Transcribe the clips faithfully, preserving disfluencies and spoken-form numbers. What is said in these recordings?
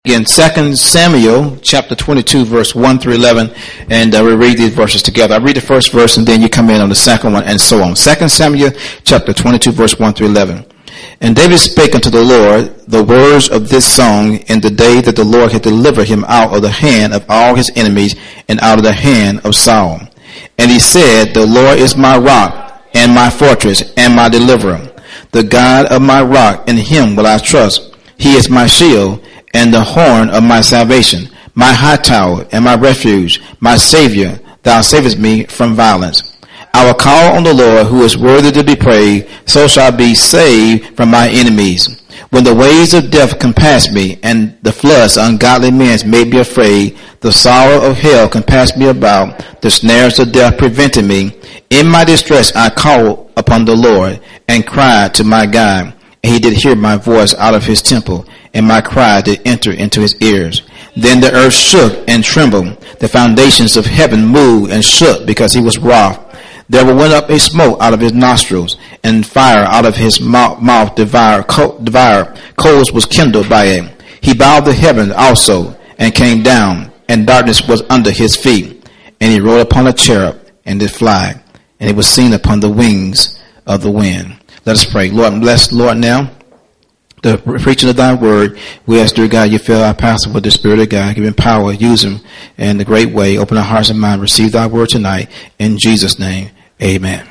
Again, Second Samuel chapter twenty-two, verse one through eleven, and uh, we'll read these verses together. I read the first verse, and then you come in on the second one, and so on. Second Samuel chapter twenty-two, verse one through eleven. And David spake unto the Lord the words of this song in the day that the Lord had delivered him out of the hand of all his enemies and out of the hand of Saul. And he said, The Lord is my rock and my fortress and my deliverer, the God of my rock, in him will I trust. He is my shield and the horn of my salvation, my high tower and my refuge, my Savior, thou savest me from violence. I will call on the Lord, who is worthy to be praised, so shall I be saved from my enemies. When the waves of death compass me, and the floods of ungodly men made me afraid, the sorrow of hell compassed me about, the snares of death prevented me. In my distress I called upon the Lord, and cried to my God, and he did hear my voice out of his temple, and my cry did enter into his ears. Then the earth shook and trembled. The foundations of heaven moved and shook because he was wroth. There went up a smoke out of his nostrils, and fire out of his mouth, mouth devoured, co- devoured. Coals was kindled by it. He bowed the heavens also, and came down, and darkness was under his feet. And he rode upon a cherub, and did fly, and he was seen upon the wings of the wind. Let us pray. Lord, bless, Lord, now the preaching of thy word. We ask, dear God, you fill our pastor with the Spirit of God. Give him power. Use him in the great way. Open our hearts and minds. Receive thy word tonight. In Jesus' name, amen.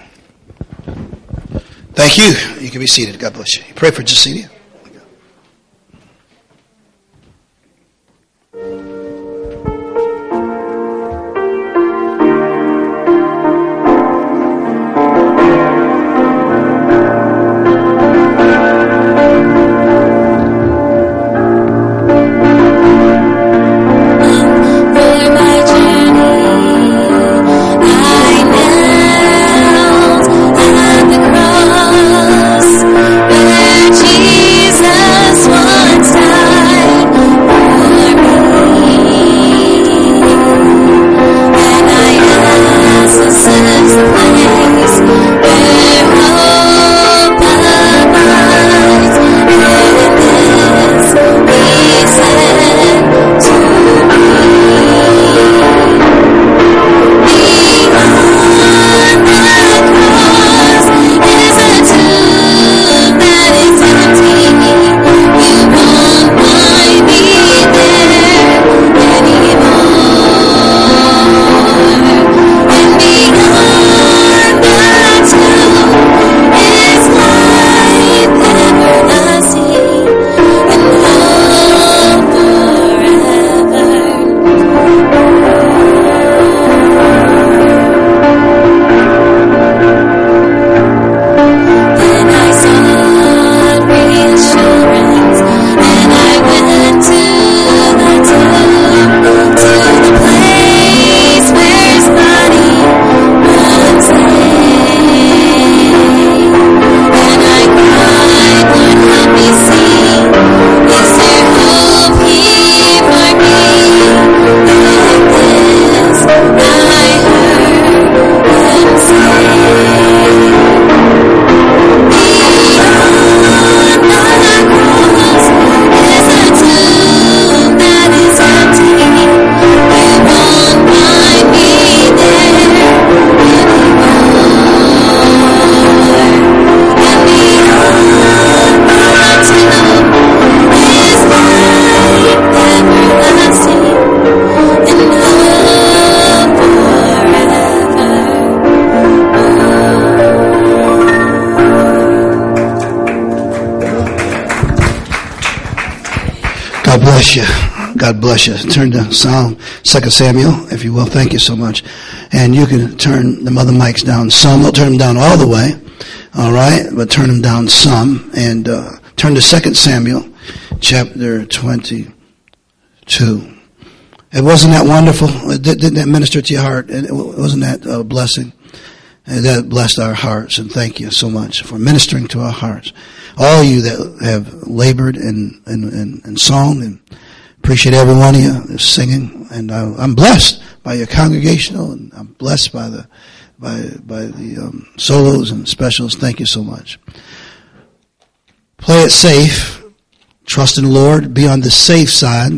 Thank you. You can be seated. God bless you. Pray for Jacinia. God bless you. Turn to Psalm, Second Samuel, if you will. Thank you so much. And you can turn the other mics down some. Don't turn them down all the way. All right. But turn them down some. And uh, turn to Second Samuel, chapter twenty-two. It wasn't that wonderful? Didn't that minister to your heart? And it wasn't that a blessing? And that blessed our hearts. And thank you so much for ministering to our hearts. All you that have labored in, in, in, in song, and appreciate every one of you singing. And I, I'm blessed by your congregational, and I'm blessed by the by by the um, solos and specials. Thank you so much. Play it safe. trust in the Lord, be on the safe side,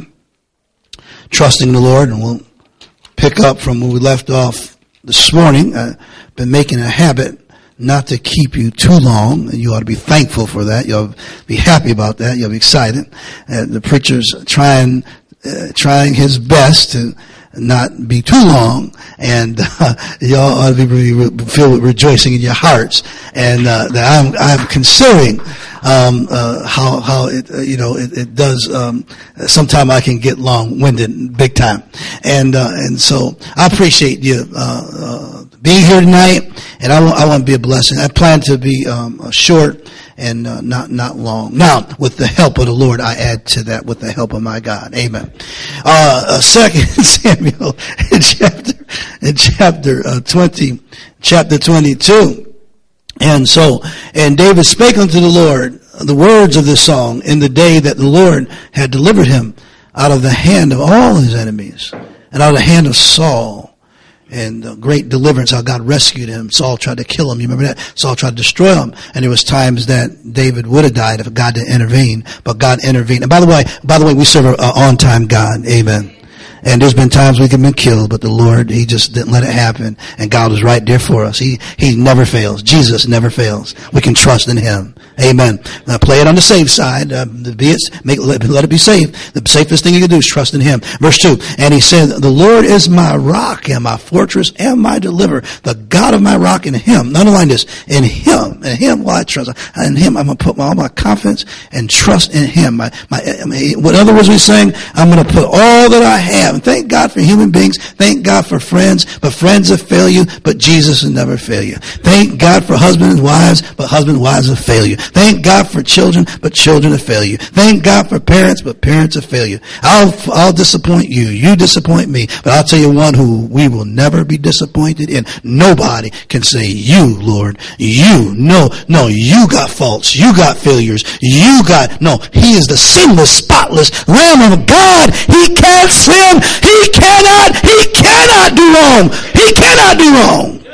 trusting in the Lord, and we'll pick up from where we left off this morning. I've been making a habit not to keep you too long, and you ought to be thankful for that. You ought to be happy about that. You'll be excited. Uh, the preacher's trying, uh, trying his best to not be too long, and uh, y'all ought to be re- filled with rejoicing in your hearts. And uh, that I'm, I'm considering um, uh, how how it uh, you know it, it does. Um, Sometimes I can get long-winded, big time, and uh, and so I appreciate you uh, uh, being here tonight. And I want, I want to be a blessing. I plan to be um, short and uh, not not long. Now, with the help of the Lord, I add to that with the help of my God. Amen. Uh, uh, Second Samuel in chapter in chapter uh, twenty, chapter twenty-two, and so and David spake unto the Lord the words of this song in the day that the Lord had delivered him out of the hand of all his enemies and out of the hand of Saul. And uh, great deliverance, how God rescued him. Saul tried to kill him. You remember that? Saul tried to destroy him. And there was times that David would have died if God didn't intervene. But God intervened. And by the way, by the way, we serve an on-time God. Amen. And there's been times we could have been killed, but the Lord, He just didn't let it happen. And God was right there for us. He, He never fails. Jesus never fails. We can trust in Him. Amen. Now play it on the safe side. Uh, be it, make, let, let it be safe. The safest thing you can do is trust in Him. Verse two. And he said, the Lord is my rock and my fortress and my deliverer. The God of my rock in Him. Underline this. In Him. In Him will I trust. In Him I'm going to put all my confidence and trust in Him. My, my, in other words, we're saying, I'm going to put all that I have. And thank God for human beings. Thank God for friends. But friends will fail you, but Jesus will never fail you. Thank God for husbands and wives, but husbands and wives will fail you. Thank God for children, but children will fail you. Thank God for parents, but parents will fail you. I'll, I'll disappoint you. You disappoint me. But I'll tell you one who we will never be disappointed in. Nobody can say, you, Lord, you. No, no, you got faults. You got failures. You got, no, He is the sinless, spotless Lamb of God. He can't sin. He cannot, He cannot do wrong. He cannot do wrong.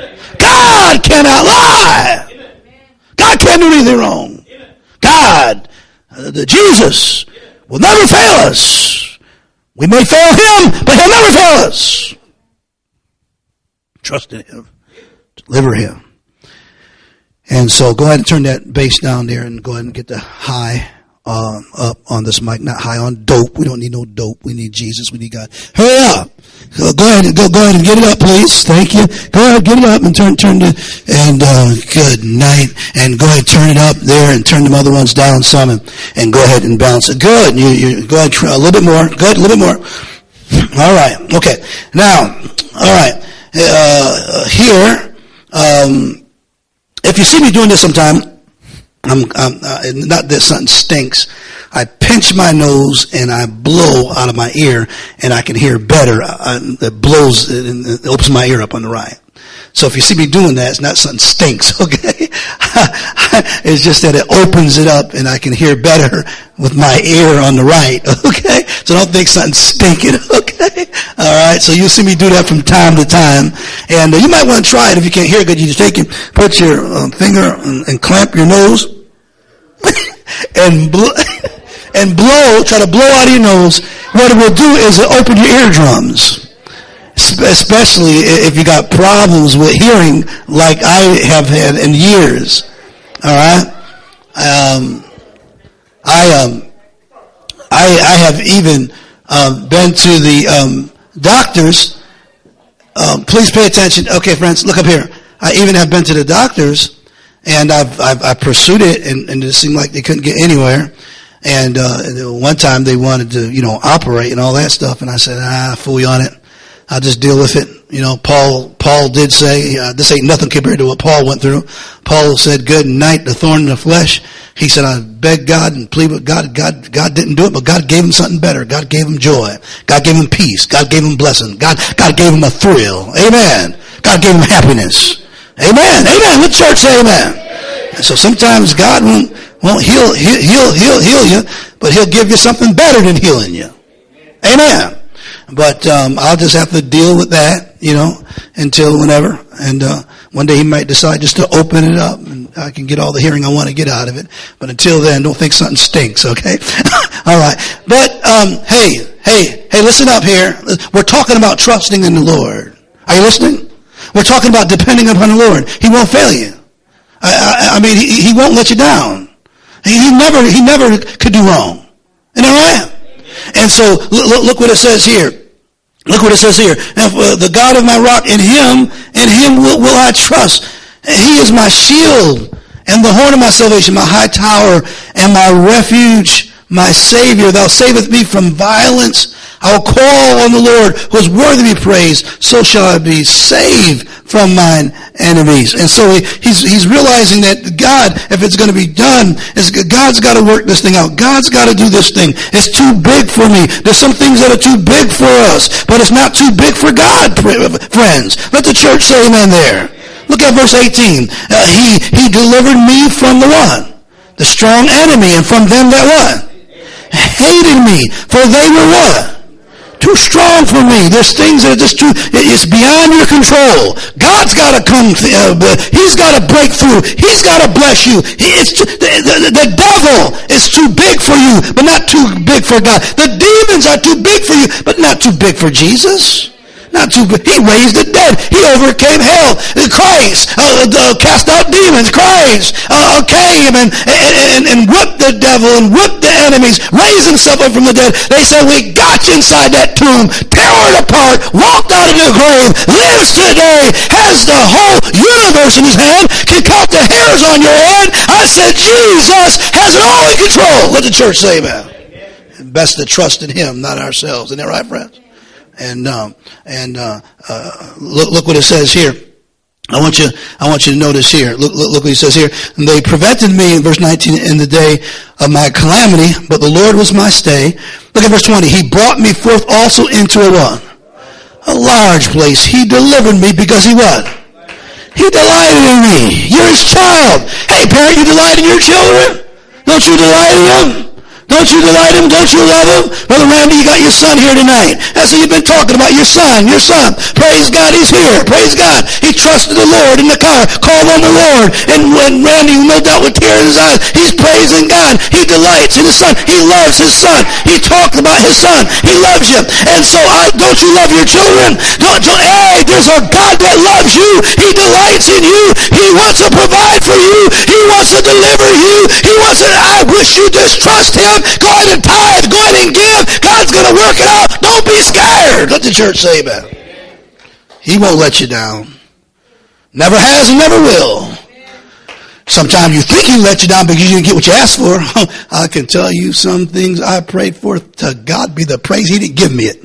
God cannot lie. God can't do anything wrong. God, uh, the Jesus, will never fail us. We may fail Him, but He'll never fail us. Trust in Him. Deliver Him. And so go ahead and turn that bass down there and go ahead and get the high um, up on this mic. Not high on dope. We don't need no dope. We need Jesus. We need God. Hurry up. Go, go ahead and go, go ahead and get it up, please. Thank you. Go ahead, get it up and turn, turn the, and, uh, good night. And go ahead, turn it up there and turn them other ones down some and, and go ahead and bounce it. Good. You, you, go ahead, try a little bit more. Good, a little bit more. All right. Okay. Now, all right. Uh, here, um, if you see me doing this sometime, I'm, I'm uh, not that something stinks. I pinch my nose and I blow out of my ear, and I can hear better. I, it blows, it, it opens my ear up on the right. So if you see me doing that, it's not something stinks, okay? It's just that it opens it up and I can hear better with my ear on the right, okay? So don't think something stinking, okay? All right, so you'll see me do that from time to time. And uh, you might want to try it if you can't hear good. You just take it, put your uh, finger and, and clamp your nose and blow, and blow, try to blow out of your nose. What it will do is it open your eardrums. Especially if you got problems with hearing like I have had in years. All right. Um, I, um, I, I have even, um, been to the, um, doctors. Um, please pay attention. Okay, friends, look up here. I even have been to the doctors, and I've, I've, I pursued it, and, and it seemed like they couldn't get anywhere. And, uh, one time they wanted to, you know, operate and all that stuff. And I said, ah, fool you on it. I'll just deal with it. You know, Paul, Paul did say, uh, this ain't nothing compared to what Paul went through. Paul said, good night, the thorn in the flesh. He said, I begged God and plead with God. God, God didn't do it, but God gave him something better. God gave him joy. God gave him peace. God gave him blessing. God, God gave him a thrill. Amen. God gave him happiness. Amen. Amen. Let church say amen. And so sometimes God won't, won't heal, heal, heal, heal, heal you, but He'll give you something better than healing you. Amen. But um I'll just have to deal with that, you know, until whenever. And uh one day He might decide just to open it up, and I can get all the hearing I want to get out of it. But until then, don't think something stinks, okay? All right. But, um, hey, hey, hey, listen up here. We're talking about trusting in the Lord. Are you listening? We're talking about depending upon the Lord. He won't fail you. I, I, I mean, he, he won't let you down. He, he never, he never could do wrong. Isn't that right? And so, look, look what it says here. Look what it says here. If, uh, the God of my rock, in him, in him will, will I trust. He is my shield and the horn of my salvation, my high tower and my refuge, my Savior. Thou savest me from violence. I will call on the Lord who is worthy to be praised. So shall I be saved from mine enemies. And so he, he's, he's realizing that God, if it's going to be done, is God's got to work this thing out. God's got to do this thing. It's too big for me. There's some things that are too big for us, but it's not too big for God, friends. Let the church say amen there. Look at verse eighteen. Uh, he, he delivered me from the what? The strong enemy, and from them that what? Hated me. For they were what? Too strong for me. There's things that are just too, it's beyond your control. God's got to come, uh, he's got to break through. He's got to bless you. He, it's too, the, the, the devil is too big for you, but not too big for God. The demons are too big for you, but not too big for Jesus. Not too big. He raised the dead. He overcame hell. Christ uh, uh, cast out demons. Christ uh, came and, and, and whipped the devil and whipped the enemies, raised himself up from the dead. They said, we got you inside that tomb, tore it apart, walked out of the grave, lives today, has the whole universe in his hand, can count the hairs on your head. I said, Jesus has it all in control. Let the church say amen. Best to trust in him, not ourselves. Isn't that right, friends? And, um, and, uh, uh, look, look what it says here. I want you, I want you to notice here. Look, look, look what he says here. And they prevented me, in verse nineteen, in the day of my calamity, but the Lord was my stay. Look at verse twenty. He brought me forth also into a what? A large place. He delivered me because he what? He delighted in me. You're his child. Hey, parent, you delight in your children? Don't you delight in them? Don't you delight him? Don't you love him? Brother Randy, you got your son here tonight. That's what you've been talking about. Your son, your son. Praise God, he's here. Praise God. He trusted the Lord in the car, called on the Lord. And when Randy, no doubt with tears in his eyes, he's praising God. He delights in his son. He loves his son. He talked about his son. He loves you. And so, I, don't you love your children? Don't, don't, hey, there's a God that loves you. He delights in you. He wants to provide for you. He wants to deliver you. He wants to, I wish you just trust him. Go ahead and tithe. Go ahead and give. God's going to work it out. Don't be scared. Let the church say amen. He won't let you down. Never has and never will. Sometimes you think he let you down because you didn't get what you asked for. I can tell you some things I prayed for. To God be the praise. He didn't give me it.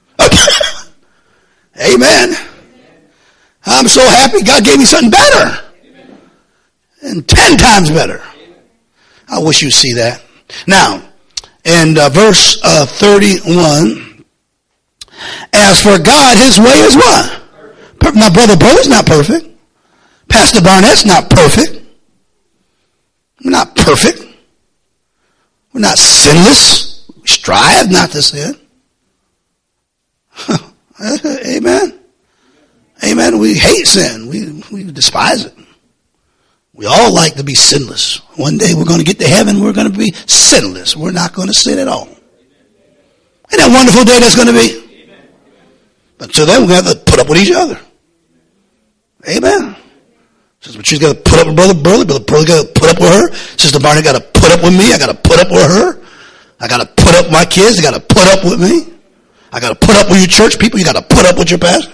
Amen. I'm so happy God gave me something better. And ten times better. I wish you'd see that. Now, in uh, verse uh, thirty-one, as for God, his way is what? Per- now, Brother Bo's not perfect. Pastor Barnett's not perfect. We're not perfect. We're not sinless. We strive not to sin. Amen. Amen. We hate sin. We, we despise it. We all like to be sinless. One day we're going to get to heaven. We're going to be sinless. We're not going to sin at all. Isn't that a wonderful day that's going to be? But until then, we're going to have to put up with each other. Amen. Sister Patrice got to put up with Brother Burley. Brother Burley got to put up with her. Sister Barney got to put up with me. I got to put up with her. I got to put up with my kids. They got to put up with me. I got to put up with you church people. You got to put up with your pastor.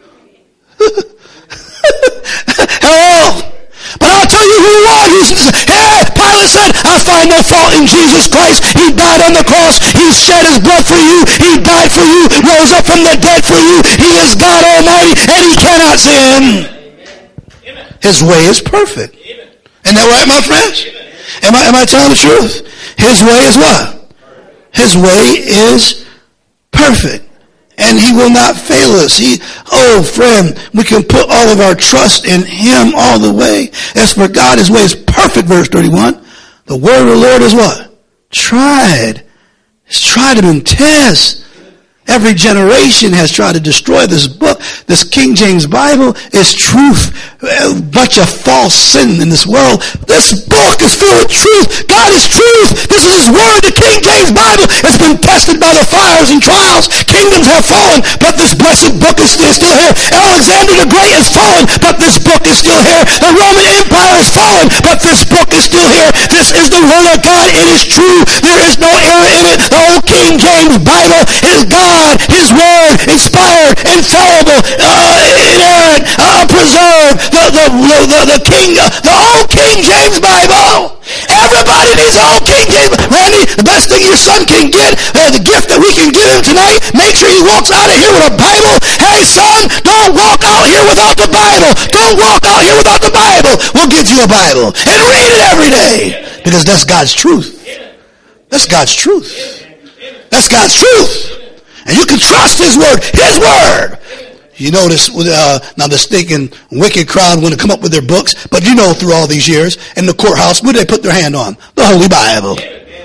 Hello. But I'll tell you who you are. Hey, Pilate said, I find no fault in Jesus Christ. He died on the cross. He shed his blood for you. He died for you, rose up from the dead for you. He is God Almighty, and he cannot sin. Amen. His way is perfect. Amen. Isn't that right, my friends? Am I, am I telling the truth? His way is what? His way is perfect. And he will not fail us. He, oh friend, we can put all of our trust in him all the way. As for God, his way is perfect, verse thirty-one. The word of the Lord is what? Tried. It's tried and been tested. Every generation has tried to destroy this book. This King James Bible is truth. A bunch of false sin in this world. This book is full of truth. God is truth. This is His Word. The King James Bible has been tested by the fires and trials. Kingdoms have fallen, but this blessed book is still here. Alexander the Great has fallen, but this book is still here. The Roman Empire has fallen, but this book is still here. This is the Word of God. It is true. There is no error in it. The old King James Bible is God. God, His Word, inspired, infallible, uh, inerrant, uh, preserved, the, the, the, the King, uh, the old King James Bible. Everybody needs the old King James. Randy, the best thing your son can get, uh, the gift that we can give him tonight, make sure he walks out of here with a Bible. Hey son, don't walk out here without the Bible. Don't walk out here without the Bible. We'll give you a Bible and read it every day, because that's God's truth. That's God's truth. That's God's truth. And you can trust His Word. His Word. You notice, uh, now the stinking wicked crowd want to come up with their books, but you know through all these years, in the courthouse, what did they put their hand on? The Holy Bible.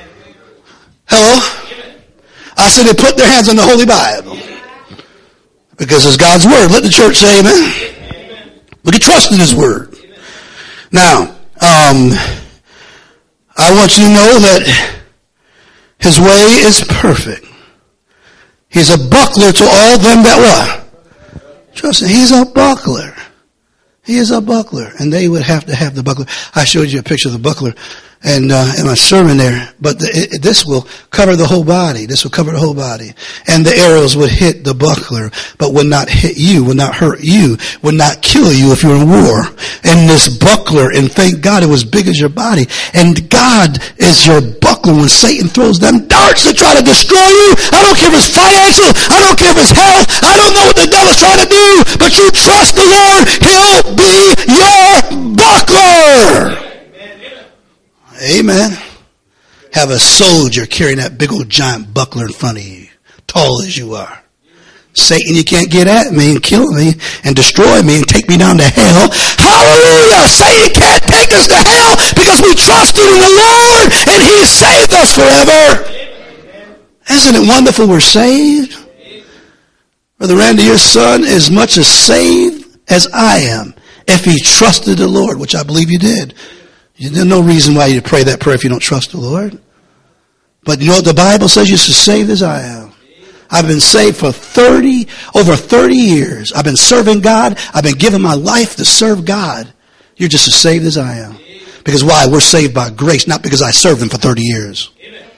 Hello? I said they put their hands on the Holy Bible. Because it's God's Word. Let the church say amen. We can trust in His Word. Now, um, I want you to know that His way is perfect. He's a buckler to all them that what? Trust me, He's a buckler. He is a buckler. And they would have to have the buckler. I showed you a picture of the buckler and uh, in my sermon there. But the, it, this will cover the whole body. This will cover the whole body. And the arrows would hit the buckler, but would not hit you, would not hurt you, would not kill you if you're in war. And this buckler, and thank God it was big as your body. And God is your buckler when Satan throws them darts to try to destroy you. I don't care if it's financial. I don't care if it's health. I don't know what the devil's trying to do. But you trust the Lord. He'll be your buckler. Amen. Have a soldier carrying that big old giant buckler in front of you, tall as you are. Satan, you can't get at me and kill me and destroy me and take me down to hell. Hallelujah! Satan can't take us to hell because we trusted in the Lord and He saved us forever. Isn't it wonderful we're saved? Brother Randy, your son is as much as saved as I am if he trusted the Lord, which I believe you did. There's no reason why you pray that prayer if you don't trust the Lord. But you know what the Bible says? You're as saved as I am. I've been saved for thirty, over thirty years. I've been serving God. I've been giving my life to serve God. You're just as saved as I am. Because why? We're saved by grace, not because I served Him for thirty years.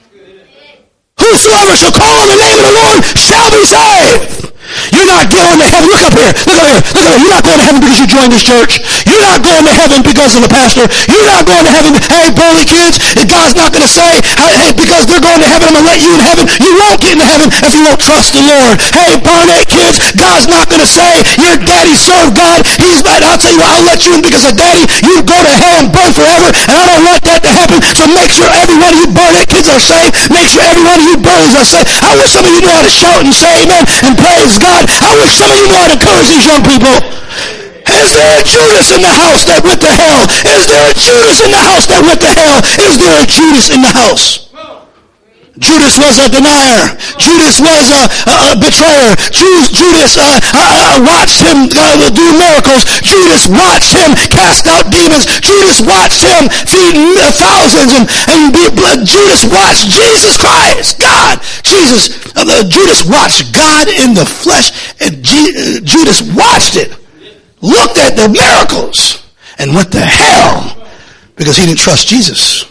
Whosoever shall call on the name of the Lord shall be saved. You're not going to heaven. Look up here. Look up here. Look up here. You're not going to heaven because you joined this church. You're not going to heaven because of the pastor. You're not going to heaven, hey, Burley kids. And God's not going to say, hey, because they're going to heaven, I'm going to let you in heaven. You won't get into heaven if you won't trust the Lord. Hey, Barnett kids, God's not going to say, your daddy served God. He's not, I'll tell you what, I'll let you in because of daddy. You go to hell and burn forever. And I don't want that to happen. So make sure every one of you Barnett kids are saved. Make sure every one of you Burleys are saved. I wish some of you know how to shout and say amen and praise God. I wish some of you know how to encourage these young people. Is there a Judas in the house that went to hell? Is there a Judas in the house that went to hell? Is there a Judas in the house? Judas was a denier. Judas was a, a, a betrayer. Judas uh, uh, watched him uh, do miracles. Judas watched him cast out demons. Judas watched him feed thousands. And, and be, uh, Judas watched Jesus Christ, God. Jesus, uh, Judas watched God in the flesh. And G, uh, Judas watched it, looked at the miracles, and went to hell because he didn't trust Jesus.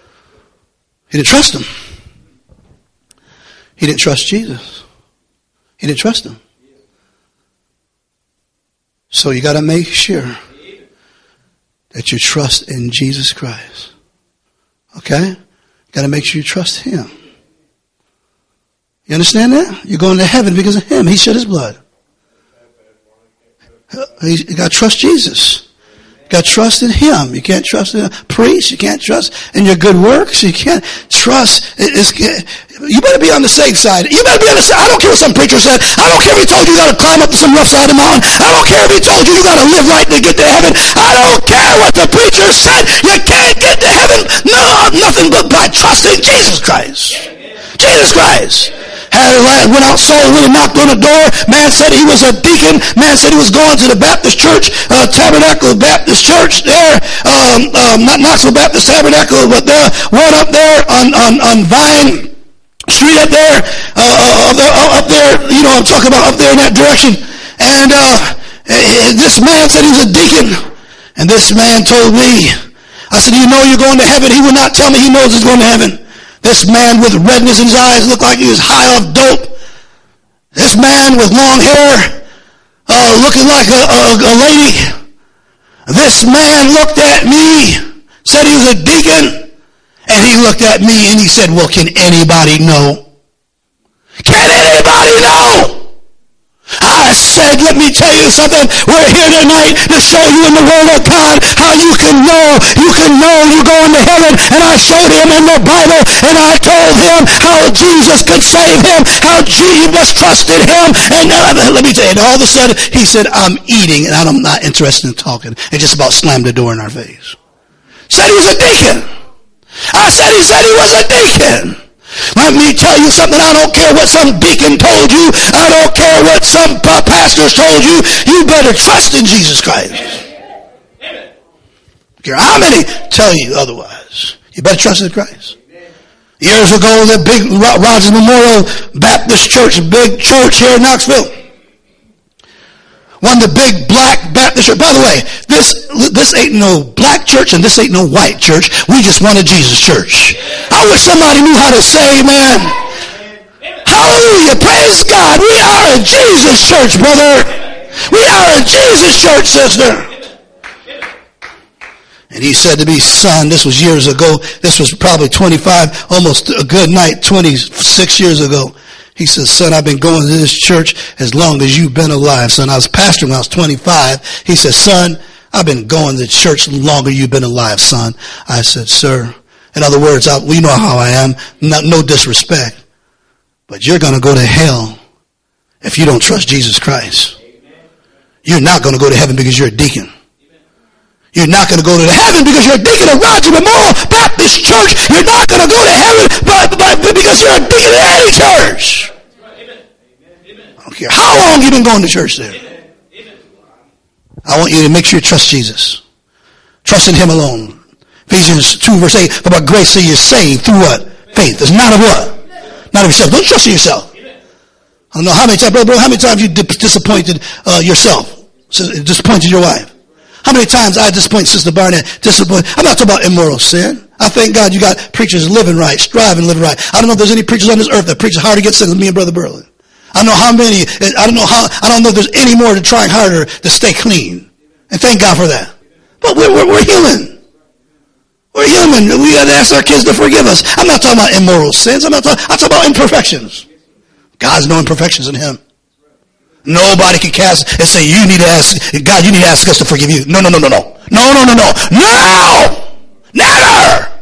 He didn't trust Him. He didn't trust Jesus. He didn't trust Him. So you got to make sure that you trust in Jesus Christ. Okay? You got to make sure you trust Him. You understand that? You're going to heaven because of Him. He shed His blood. You got to trust Jesus. You got to trust in Him. You can't trust in a priest. You can't trust in your good works. You can't trust. It's, you better be on the safe side. You better be on the side. I don't care what some preacher said. I don't care if he told you you got to climb up to some rough side of the mountain. I don't care if he told you you got to live right to get to heaven. I don't care what the preacher said. You can't get to heaven. No, nothing but by trusting Jesus Christ. Jesus Christ. Had went out, saw, went and knocked on the door. Man said he was a deacon. Man said he was going to the Baptist church, uh, Tabernacle Baptist Church there, um, um, not Knoxville Baptist Tabernacle, but there, one up there on, on, on Vine Street up there, uh, up there, up there, you know, I'm talking about up there in that direction. And, uh, this man said he was a deacon. And this man told me, I said, you know you're going to heaven? He would not tell me he knows he's going to heaven. This man with redness in his eyes looked like he was high off dope. This man with long hair, uh, looking like a, a, a lady. This man looked at me, said he was a deacon, and he looked at me and he said, well, can anybody know? Can anybody know? I said, let me tell you something. We're here tonight to show you in the Word of God how you can know. You can know you're going to heaven. And I showed him in the Bible, and I told him how Jesus could save him, how Jesus trusted him. And uh, let me tell you, and all of a sudden, he said, I'm eating, and I'm not interested in talking. And just about slammed the door in our face. Said he was a deacon. I said he said he was a deacon. Let me tell you something. I don't care what some deacon told you. I don't care what some pastors told you. You better trust in Jesus Christ. Amen. I don't care how many tell you otherwise. You better trust in Christ. Years ago, the big Rogers Memorial Baptist Church, big church here in Knoxville. One of the big black Baptist church. By the way, this this ain't no black church and this ain't no white church. We just want a Jesus church. I wish somebody knew how to say amen. Hallelujah. Praise God. We are a Jesus church, brother. We are a Jesus church, sister. And he said to me, son, this was years ago. This was probably twenty-five, almost a good night, twenty-six years ago. He says, son, I've been going to this church as long as you've been alive, son. I was pastoring when I was twenty-five. He says, son, I've been going to church longer you've been alive, son. I said, sir, in other words, I, we know how I am. No, no disrespect. But you're going to go to hell if you don't trust Jesus Christ. You're not going to go to heaven because you're a deacon. You're not going to go to heaven because you're a deacon of Roger Memorial Baptist Church. You're not going to go to heaven but, but, because you're a deacon of any church. I don't care how long you've been going to church there. I want you to make sure you trust Jesus. Trust in him alone. Ephesians two verse eight, for by grace are you saved through what? Faith. It's not of what? Not of yourself. Don't trust in yourself. I don't know how many times, brother, how many times you disappointed uh, yourself, disappointed your wife. How many times I disappoint Sister Barnett, disappoint. I'm not talking about immoral sin. I thank God you got preachers living right, striving, living right. I don't know if there's any preachers on this earth that preach harder to get sick than me and Brother Berlin. I don't know how many, I don't know how, I don't know if there's any more to trying harder to stay clean. And thank God for that. But we're, we're, we're human. We're human. We got to ask our kids to forgive us. I'm not talking about immoral sins. I'm not talking, I'm talking about imperfections. God's no imperfections in him. Nobody can cast and say, you need to ask, God, you need to ask us to forgive you. No, no, no, no, no. No, no, no, no. No! Never!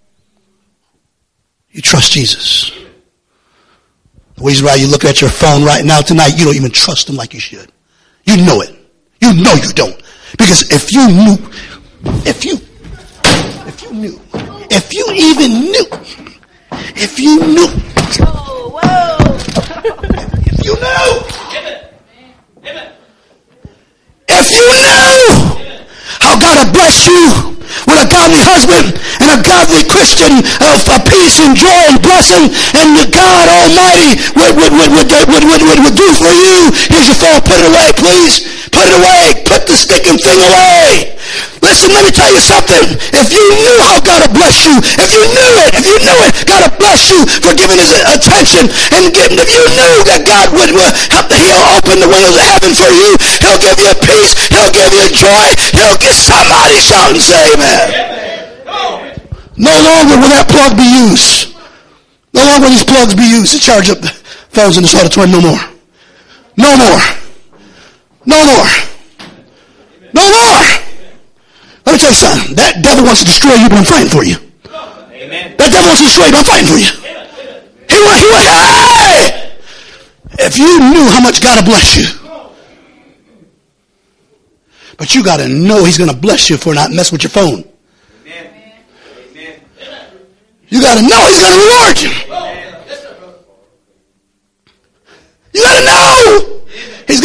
You trust Jesus. The reason why you look at your phone right now tonight, you don't even trust him like you should. You know it. You know you don't. Because if you knew, if you, if you knew, if you even knew, if you knew, whoa, whoa. if you knew, if you knew how God will bless you with a godly husband and a godly Christian of uh, peace and joy and blessing, and the God Almighty would, would, would, would, would, would, would, would do for you. Here's your phone. Put it away, please. Put it away. Put the sticking thing away. Listen, let me tell you something. If you knew how God will bless you, if you knew it, if you knew it, God will bless you for giving his attention and giving, if you knew that God would, would help, he'll open the windows of heaven for you, he'll give you peace, he'll give you joy, he'll get somebody shout and say amen. No longer will that plug be used. No longer will these plugs be used to charge up the phones in this auditorium. No more. No more. No more. No more. Let me tell you something. That devil wants to destroy you, but I'm fighting for you. Amen. That devil wants to destroy you, but I'm fighting for you. He went, he went, hey! If you knew how much God will bless you. But you got to know he's going to bless you for not mess with your phone. You got to know he's going to reward you.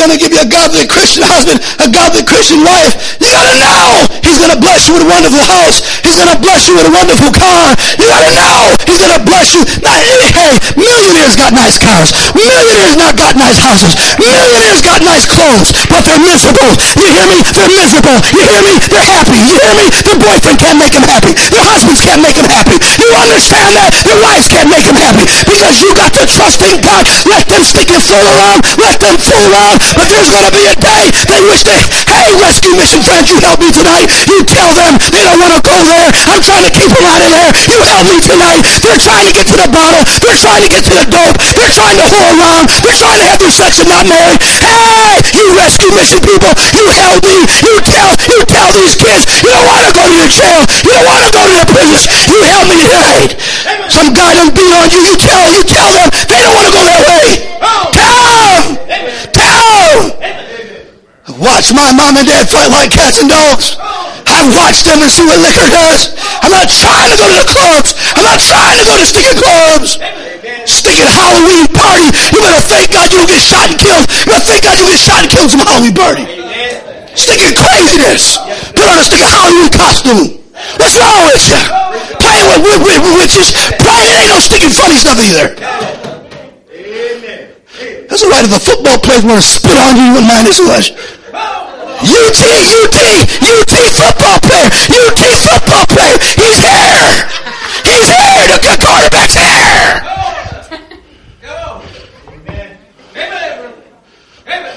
going to give you a godly Christian husband, a godly Christian wife, you got to know he's going to bless you with a wonderful house. He's going to bless you with a wonderful car. You got to know he's going to bless you. Now, hey, millionaires got nice cars. Millionaires not got nice houses. Millionaires got nice clothes, but they're miserable. You hear me? They're miserable. You hear me? They're happy. You hear me? Their boyfriend can't make them happy. Their husbands can't make them happy. You understand that? Their wives can't make them happy because you got to trust in God. Let them stick and fool around. Let them fool around. But there's going to be a day they wish they, hey, rescue mission friends, you help me tonight. You tell them they don't want to go there. I'm trying to keep them out of there. You help me tonight. They're trying to get to the bottle. They're trying to get to the dope. They're trying to whore around. They're trying to have their sex and not marry. Hey, you rescue mission people, you help me. You tell, you tell these kids, you don't want to go to your jail. You don't want to go to the prisons. You help me tonight. Some guy done beat on you. You tell, you tell them they don't want to go that way. Tell them. Tell them. I've watched my mom and dad fight like cats and dogs. I've watched them and see what liquor does. I'm not trying to go to the clubs. I'm not trying to go to stinking clubs. Stinking Halloween party. You better thank God you don't get shot and killed. You better thank God you get shot and killed some Halloween party. Stinking craziness. Put on a stinking Halloween costume. What's wrong with you? Playing with, with, with, with witches. Playing, it ain't no stinking funny stuff either. That's all right if a football player want to spit on you, you wouldn't mind as much. U T, U T, U T football player, U T football player, he's here. He's here. The good quarterback's here. Go. Amen. Amen. Amen.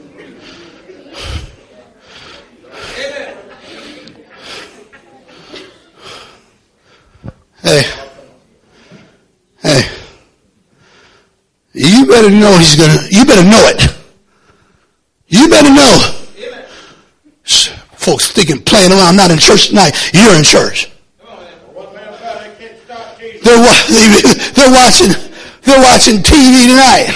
Amen. Hey. Hey. You better know he's gonna, you better know it. You better know. Amen. Folks thinking playing around, I'm not in church tonight. You're in church. They're, they're watching, they're watching T V tonight.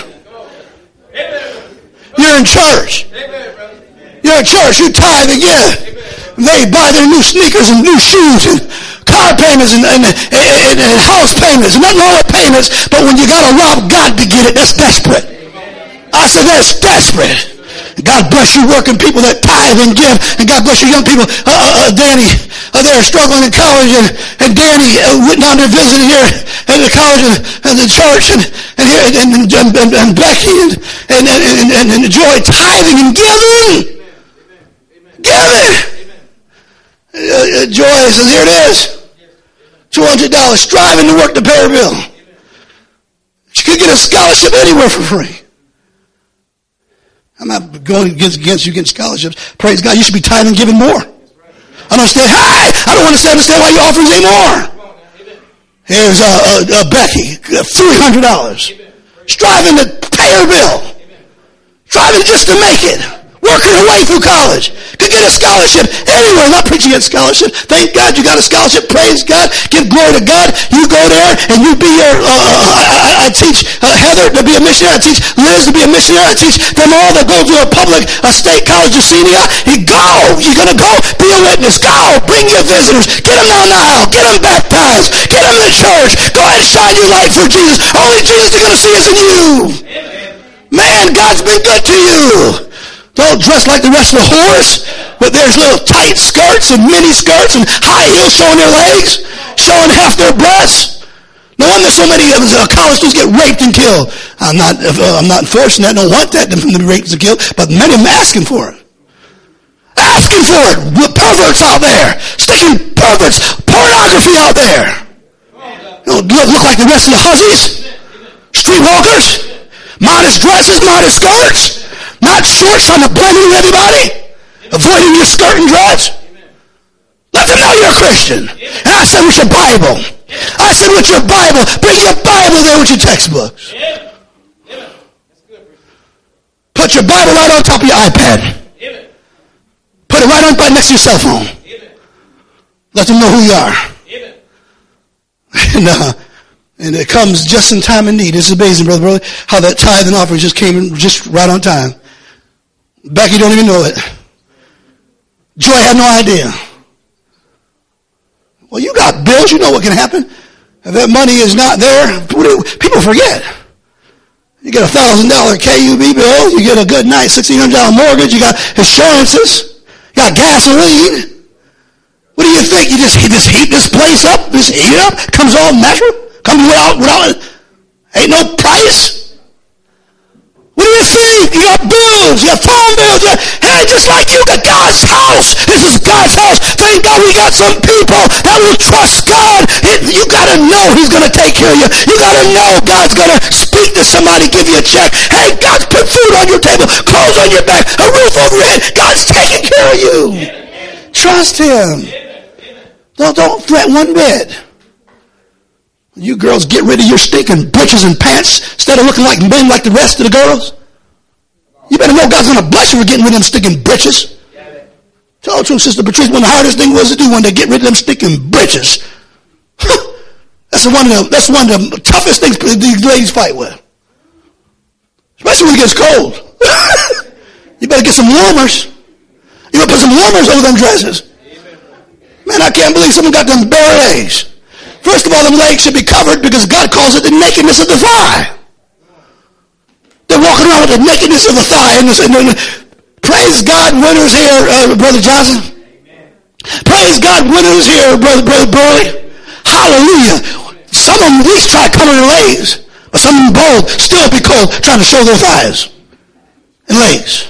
You're in church. You're in church. You tithe and give. They buy their new sneakers and new shoes and car payments and, and, and, and house payments. Nothing wrong with payments, but when you got to rob God to get it, that's desperate. I said that's desperate. God bless you working people that tithe and give, and God bless you young people. Uh, uh, uh, Danny, uh, they're struggling in college, and, and Danny uh, went down there visiting here at the college and, and the church, and and, here, and, and, and, and Becky and and, and, and, and Joy tithing and giving, giving. Uh, uh, Joy says, here it is, two hundred dollars, striving to work to pay her bill. She could get a scholarship anywhere for free. I'm not going against, against you getting scholarships. Praise God. You should be tithing and giving more. I don't understand. Hey, I don't understand, understand why you offering anymore. Here's uh, uh, uh, Becky, three hundred dollars. Striving to pay her bill. Striving just to make it. Working her way through college. Could get a scholarship anywhere. Not preaching at scholarship. Thank God you got a scholarship. Praise God. Give glory to God. You go there and you be your, uh, I, I teach uh, Heather to be a missionary. I teach Liz to be a missionary. I teach them all that go to a public, a state college of senior. You go. You're going to go. Be a witness. Go. Bring your visitors. Get them down the aisle. Get them baptized. Get them in the church. Go ahead and shine your light for Jesus. Only Jesus is going to see us in you. Man, God's been good to you. Don't dress like the rest of the whores, but there's little tight skirts and mini skirts and high heels showing their legs, showing half their breasts. No wonder so many of us uh, college students get raped and killed. I'm not, uh, I'm not enforcing that. I don't want that to be raped and killed, but many of them asking for it. Asking for it. With perverts out there, sticking perverts, pornography out there. You know, look, look like the rest of the hussies, streetwalkers, modest dresses, modest skirts. Not shorts trying to blend in with everybody. Avoiding your skirt and dress. Let them know you're a Christian. And I said with your Bible. I said with your Bible. Bring your Bible there with your textbooks. Put your Bible right on top of your iPad. Put it right on right next to your cell phone. Let them know who you are. And uh, and it comes just in time and need. It's amazing, brother, brother, how that tithe and offering just came in just right on time. Becky don't even know it. Joy had no idea. Well, you got bills. You know what can happen. If that money is not there, people forget. You get a thousand dollar K U B bill. You get a good night sixteen hundred dollar mortgage. You got insurances. You got gasoline. What do you think? You just, you just heat this place up? Just heat it up? Comes all natural? Comes without, without, ain't no price? What do you think? You got bills, you got phone bills, you got, hey, just like you got God's house. This is God's house. Thank God we got some people that will trust God. You got to know He's going to take care of you. You got to know God's going to speak to somebody, give you a check. Hey, God's put food on your table, clothes on your back, a roof over your head. God's taking care of you. Trust Him. Don't, don't fret one bit. You girls get rid of your stinking britches and pants instead of looking like men like the rest of the girls. You better know God's going to bless you for getting rid of them stinking britches. Tell the truth, Sister Patrice, one of the hardest things was to do when they get rid of them stinking britches. That's one of the, that's one of the toughest things these ladies fight with. Especially when it gets cold. You better get some warmers. You better put some warmers over them dresses. Man, I can't believe someone got them bare legs. First of all, them legs should be covered because God calls it the nakedness of the thigh. They're walking around with the nakedness of the thigh. And, and, and praise God, winter's here, uh, Brother Johnson. Amen. Praise God, winter's here, Brother, Brother Burley. Hallelujah. Some of them at least try to cover their legs. But some of them bold, still be cold, trying to show their thighs and legs.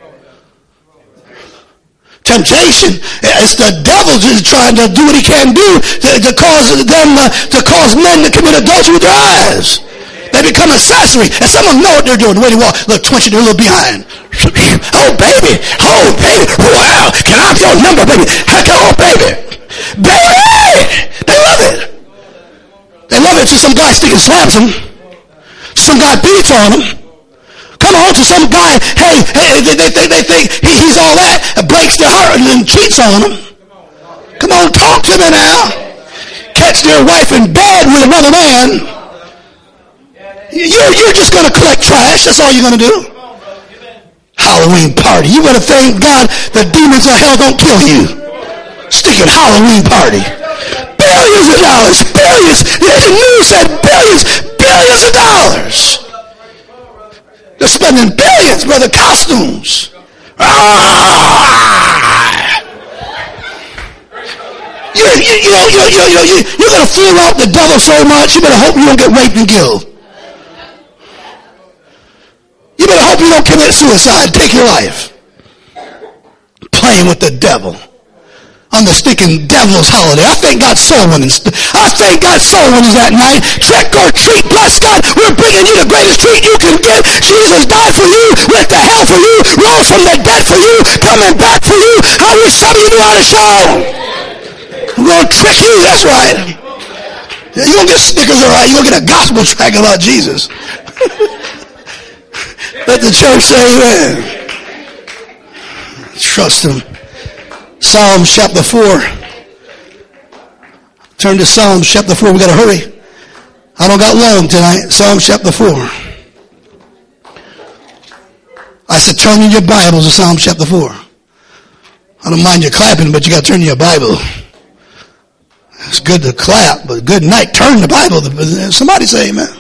Temptation. It's the devil just trying to do what he can do to, to cause them uh, to cause men to commit adultery with their eyes. They become accessory, and some of them know what they're doing. The way they walk, look, twitching their little behind. Oh baby, oh baby, wow! Can I have your number, baby? Heck, oh baby, baby! They love it. They love it till some guy sticking slaps them. Some guy beats on them. Come on to some guy, hey, hey, they, they, they, they think he, he's all that, breaks their heart and then cheats on them. Come on, talk to me now. Catch their wife in bed with another man. You're, you're just going to collect trash. That's all you're going to do. Halloween party. You better thank God the demons of hell don't kill you. Sticking Halloween party. Billions of dollars. Billions. The news said billions. Billions of dollars. They're spending billions, brother, costumes. Ah! You, you, you know, you, you, you, you, you're going to fool out the devil so much, you better hope you don't get raped and killed. You better hope you don't commit suicide, take your life. Playing with the devil on the stinking devil's holiday. I thank God soul winners. I thank God soul winners that night. Trick or treat. Bless God. We're bringing you the greatest treat you can get. Jesus died for you, went to hell for you, rose from the dead for you, coming back for you. I wish some of you knew how to show. We're going to trick you. That's right. You're going to get stickers, all right. You're going to get a gospel track about Jesus. Let the church say amen. Trust Him. Psalms chapter four. Turn to Psalms chapter four. We got to hurry. I don't got long tonight. Psalms chapter four. I said turn in your Bibles to Psalms chapter four. I don't mind you clapping, but you got to turn in your Bible. It's good to clap, but good night. Turn the Bible. Somebody say amen.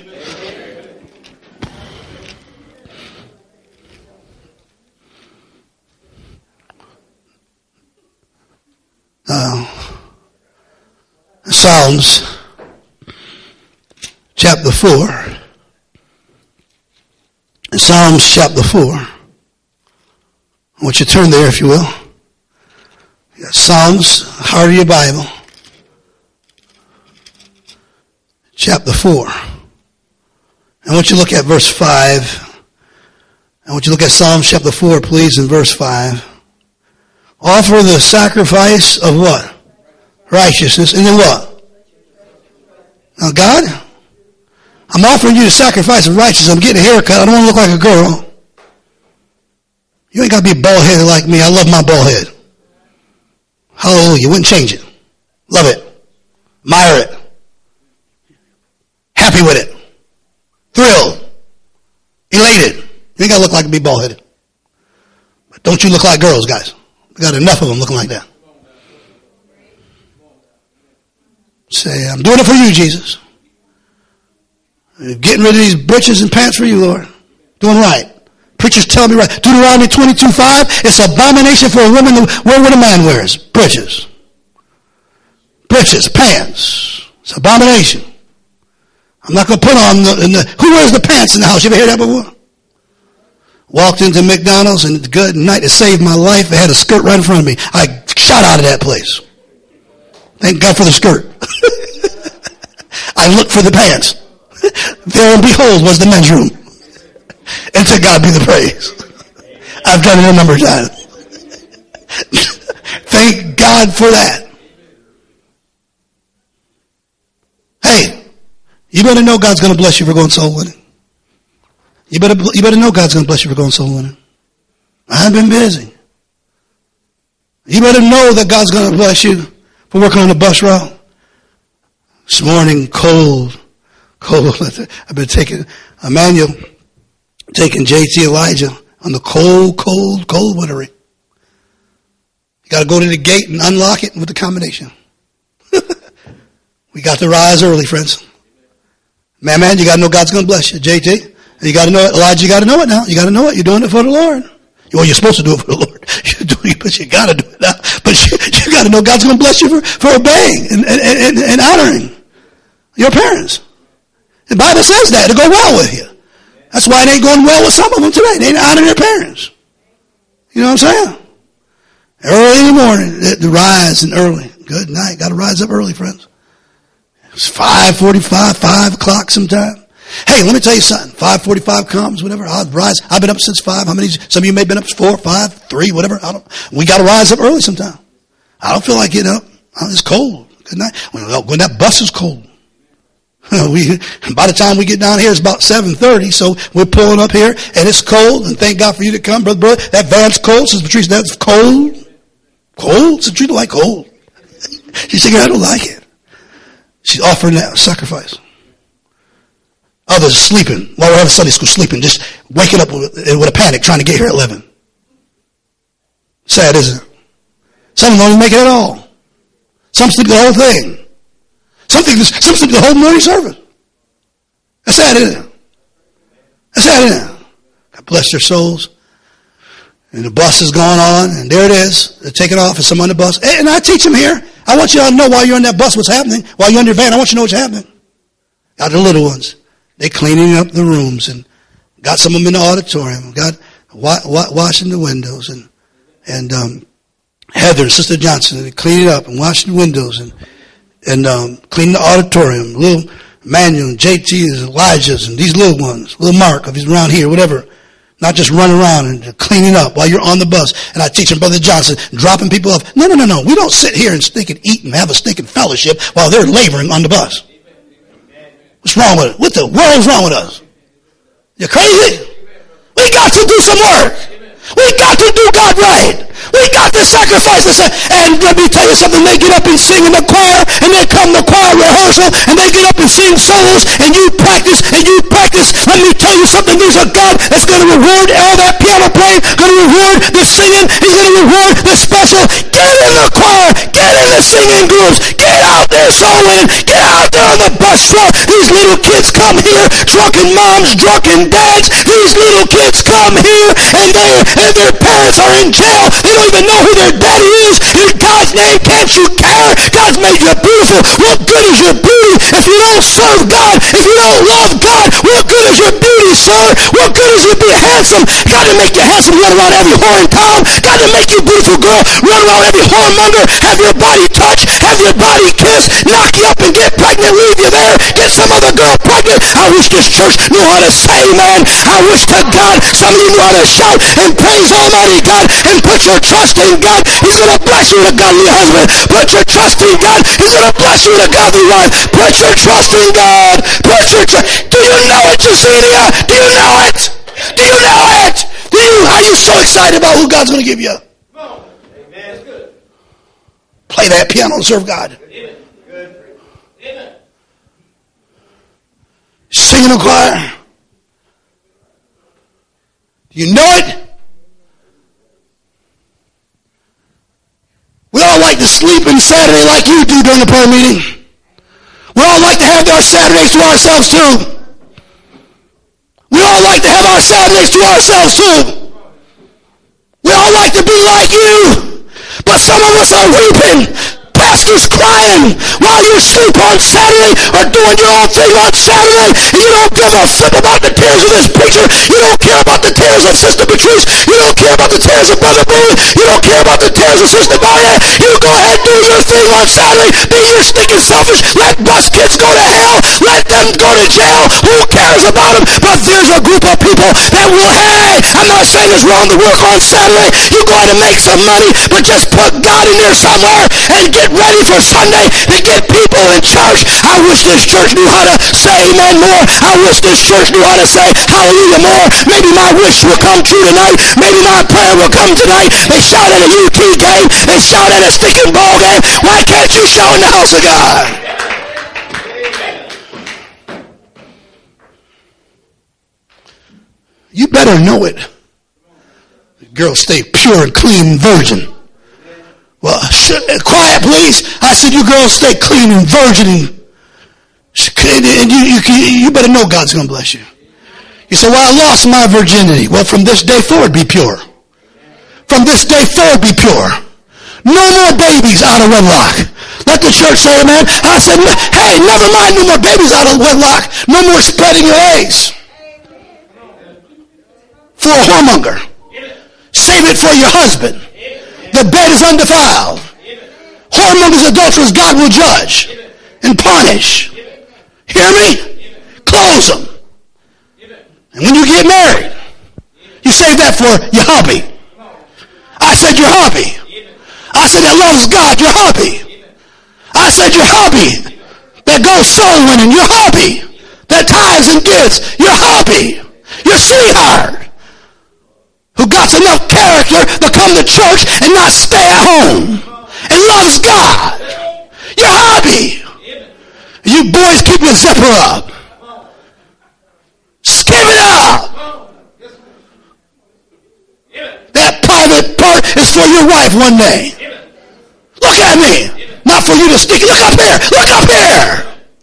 Uh, Psalms chapter four. Psalms chapter four. I want you to turn there if you will. You got Psalms, heart of your Bible. Chapter four. I want you to look at verse five. I want you to look at Psalms chapter four, please, in verse five. Offer the sacrifice of what? Righteousness. And then what? Now God, I'm offering you the sacrifice of righteousness. I'm getting a haircut. I don't want to look like a girl. You ain't got to be bald-headed like me. I love my bald head. Hallelujah. Wouldn't change it. Love it. Admire it. Happy with it. Thrilled. Elated. You ain't got to look like me bald-headed. But don't you look like girls, guys. We got enough of them looking like that. Say, I'm doing it for you, Jesus. I'm getting rid of these britches and pants for you, Lord. Doing right. Preachers tell me right. Deuteronomy twenty-two five, it's abomination for a woman to wear what a man wears. Breeches. Breeches, pants. It's abomination. I'm not going to put on the, in the, who wears the pants in the house? You ever heard that before? Walked into McDonald's and good night to save my life. They had a skirt right in front of me. I shot out of that place. Thank God for the skirt. I looked for the pants. There and behold was the men's room. And to God be the praise. I've done it a number of times. Thank God for that. Hey, you better know God's going to bless you for going soul winning. You better, you better know God's going to bless you for going soul winning. I've been busy. You better know that God's going to bless you for working on the bus route. This morning, cold, cold. I've been taking Emmanuel, taking J T Elijah on the cold, cold, cold wintering. You got to go to the gate and unlock it with the combination. We got to rise early, friends. Man, man, you got to know God's going to bless you. J T, you got to know it. Elijah, you got to know it now. You got to know it. You're doing it for the Lord. Well, you're supposed to do it for the Lord. You're doing it, but you got to do it now. But you, you got to know God's going to bless you for, for obeying and, and, and, and honoring your parents. The Bible says that. It'll go well with you. That's why it ain't going well with some of them today. They ain't honoring their parents. You know what I'm saying? Early in the morning, to rise and early. Good night. Got to rise up early, friends. It's five forty-five, five o'clock sometime. Hey, let me tell you something. five forty-five comes, whatever. I'll rise. I've been up since five. How many? Some of you may have been up since four, five, three, whatever. I don't. We got to rise up early sometime. I don't feel like getting up. It's cold. Good night. When, when that bus is cold. We, by the time we get down here, it's about seven thirty, so we're pulling up here, and it's cold, and thank God for you to come, brother, brother. That van's cold, says Patrice, that's cold. Cold? Says Patrice, like cold. She's thinking, I don't like it. She's offering that sacrifice. Others sleeping, while we're at Sunday school, sleeping, just waking up with, with a panic, trying to get here at eleven. Sad, isn't it? Some don't even make it at all. Some sleep the whole thing. Some think some sleep the whole morning service. That's sad, isn't it? That's sad, isn't it? God bless their souls. And the bus is going on, and there it is. They're taking off, and some on the bus. And I teach them here. I want you all to know while you're on that bus what's happening. While you're on your van, I want you to know what's happening. Got the little ones. They're cleaning up the rooms, and got some of them in the auditorium. Got wa- wa- washing the windows, and and um, Heather, Sister Johnson, they cleaning up and washing the windows, and and um, cleaning the auditorium. Little Manuel, J T's, Elijah's, and these little ones. Little Mark, if he's around here, whatever. Not just running around and cleaning up while you're on the bus. And I teach him, Brother Johnson, dropping people off. No, no, no, no. We don't sit here and stink and eat and have a stinking fellowship while they're laboring on the bus. What's wrong with it? What the world's wrong with us? You crazy? We got to do some work. We got to do God right. We got to sacrifice this. And let me tell you something, they get up and sing in the choir, and they come to choir rehearsal, and they get up and sing solos, and you practice, and you practice. Let me tell you something, there's a God that's going to reward all that piano playing, going to reward the singing, he's going to reward the special. Get in the choir, get in the singing groups, get out there soloing, get out there on the bus route. These little kids come here, drunken moms, drunken dads, these little kids come here, and they and their parents are in jail. They don't even know who their daddy is. In God's name, can't you care? God's made you beautiful. What good is your beauty if you don't serve God? If you don't love God, what good is your beauty, sir? What good is you be handsome? God to make you handsome, run around every whore in town. God to make you beautiful girl, run around every whoremonger, have your body touched, have your body kissed, knock you up and get pregnant, leave you there, get some other girl pregnant. I wish this church knew how to say, man. I wish to God some of you knew how to shout and praise Almighty God and put your trust in God. He's going to bless you with a godly husband. Put your trust in God. He's going to bless you with a godly wife. Put your trust in God. Put your trust. Do you know it, Justinia? Do you know it? Do you know it? Do you? Are you so excited about who God's going to give you? Amen. Good. Play that piano and serve God. Amen. Good. Amen. Sing in a choir. Do you know it? We all like to sleep on Saturday like you do during the prayer meeting. We all like to have our Saturdays to ourselves too. We all like to have our Saturdays to ourselves too. We all like to be like you. But some of us are weeping. Pastors crying while you sleep on Saturday or doing your own thing on Saturday, and you don't give a flip about the tears of this preacher. You don't care about the tears of Sister Patrice. You don't care about the tears of Brother Boone. You don't care about the tears of Sister Marianne. You go ahead and do your thing on Saturday. Be your stinking selfish. Let bus kids go to hell. Let them go to jail. Who cares about them? But there's a group of people that will, hey, I'm not saying it's wrong to work on Saturday. You go ahead and make some money, but just put God in there somewhere and get ready for Sunday to get people in church. I wish this church knew how to say amen more. I wish this church knew how to say hallelujah more. Maybe my wish will come true tonight. Maybe my prayer will come tonight. They shout at a U T game. They shout at a stinking ball game. Why can't you shout in the house of God? You better know it. Girl, stay pure and clean and virgin. Well, quiet, please. I said, you girls stay clean and virgin, and you, you, you better know God's going to bless you. You say, well, I lost my virginity. Well, from this day forward, be pure. From this day forward, be pure. No more babies out of wedlock. Let the church say amen. I said, hey, never mind no more babies out of wedlock. No more spreading your eggs for a whoremonger. Save it for your husband. The bed is undefiled. Whoremongers, adulterers, God will judge and punish. Hear me? Close them. And when you get married, you save that for your hubby. I said your hubby. I said that loves God, your hubby. I said your hubby that goes soul winning, your hubby that tithes and gives, your hubby, your sweetheart, who got enough character to come to church and not stay at home and loves God. Your hobby. You boys keep your zipper up. Skip it up. That private part is for your wife one day. Look at me. Not for you to stick. Look up here. Look up here.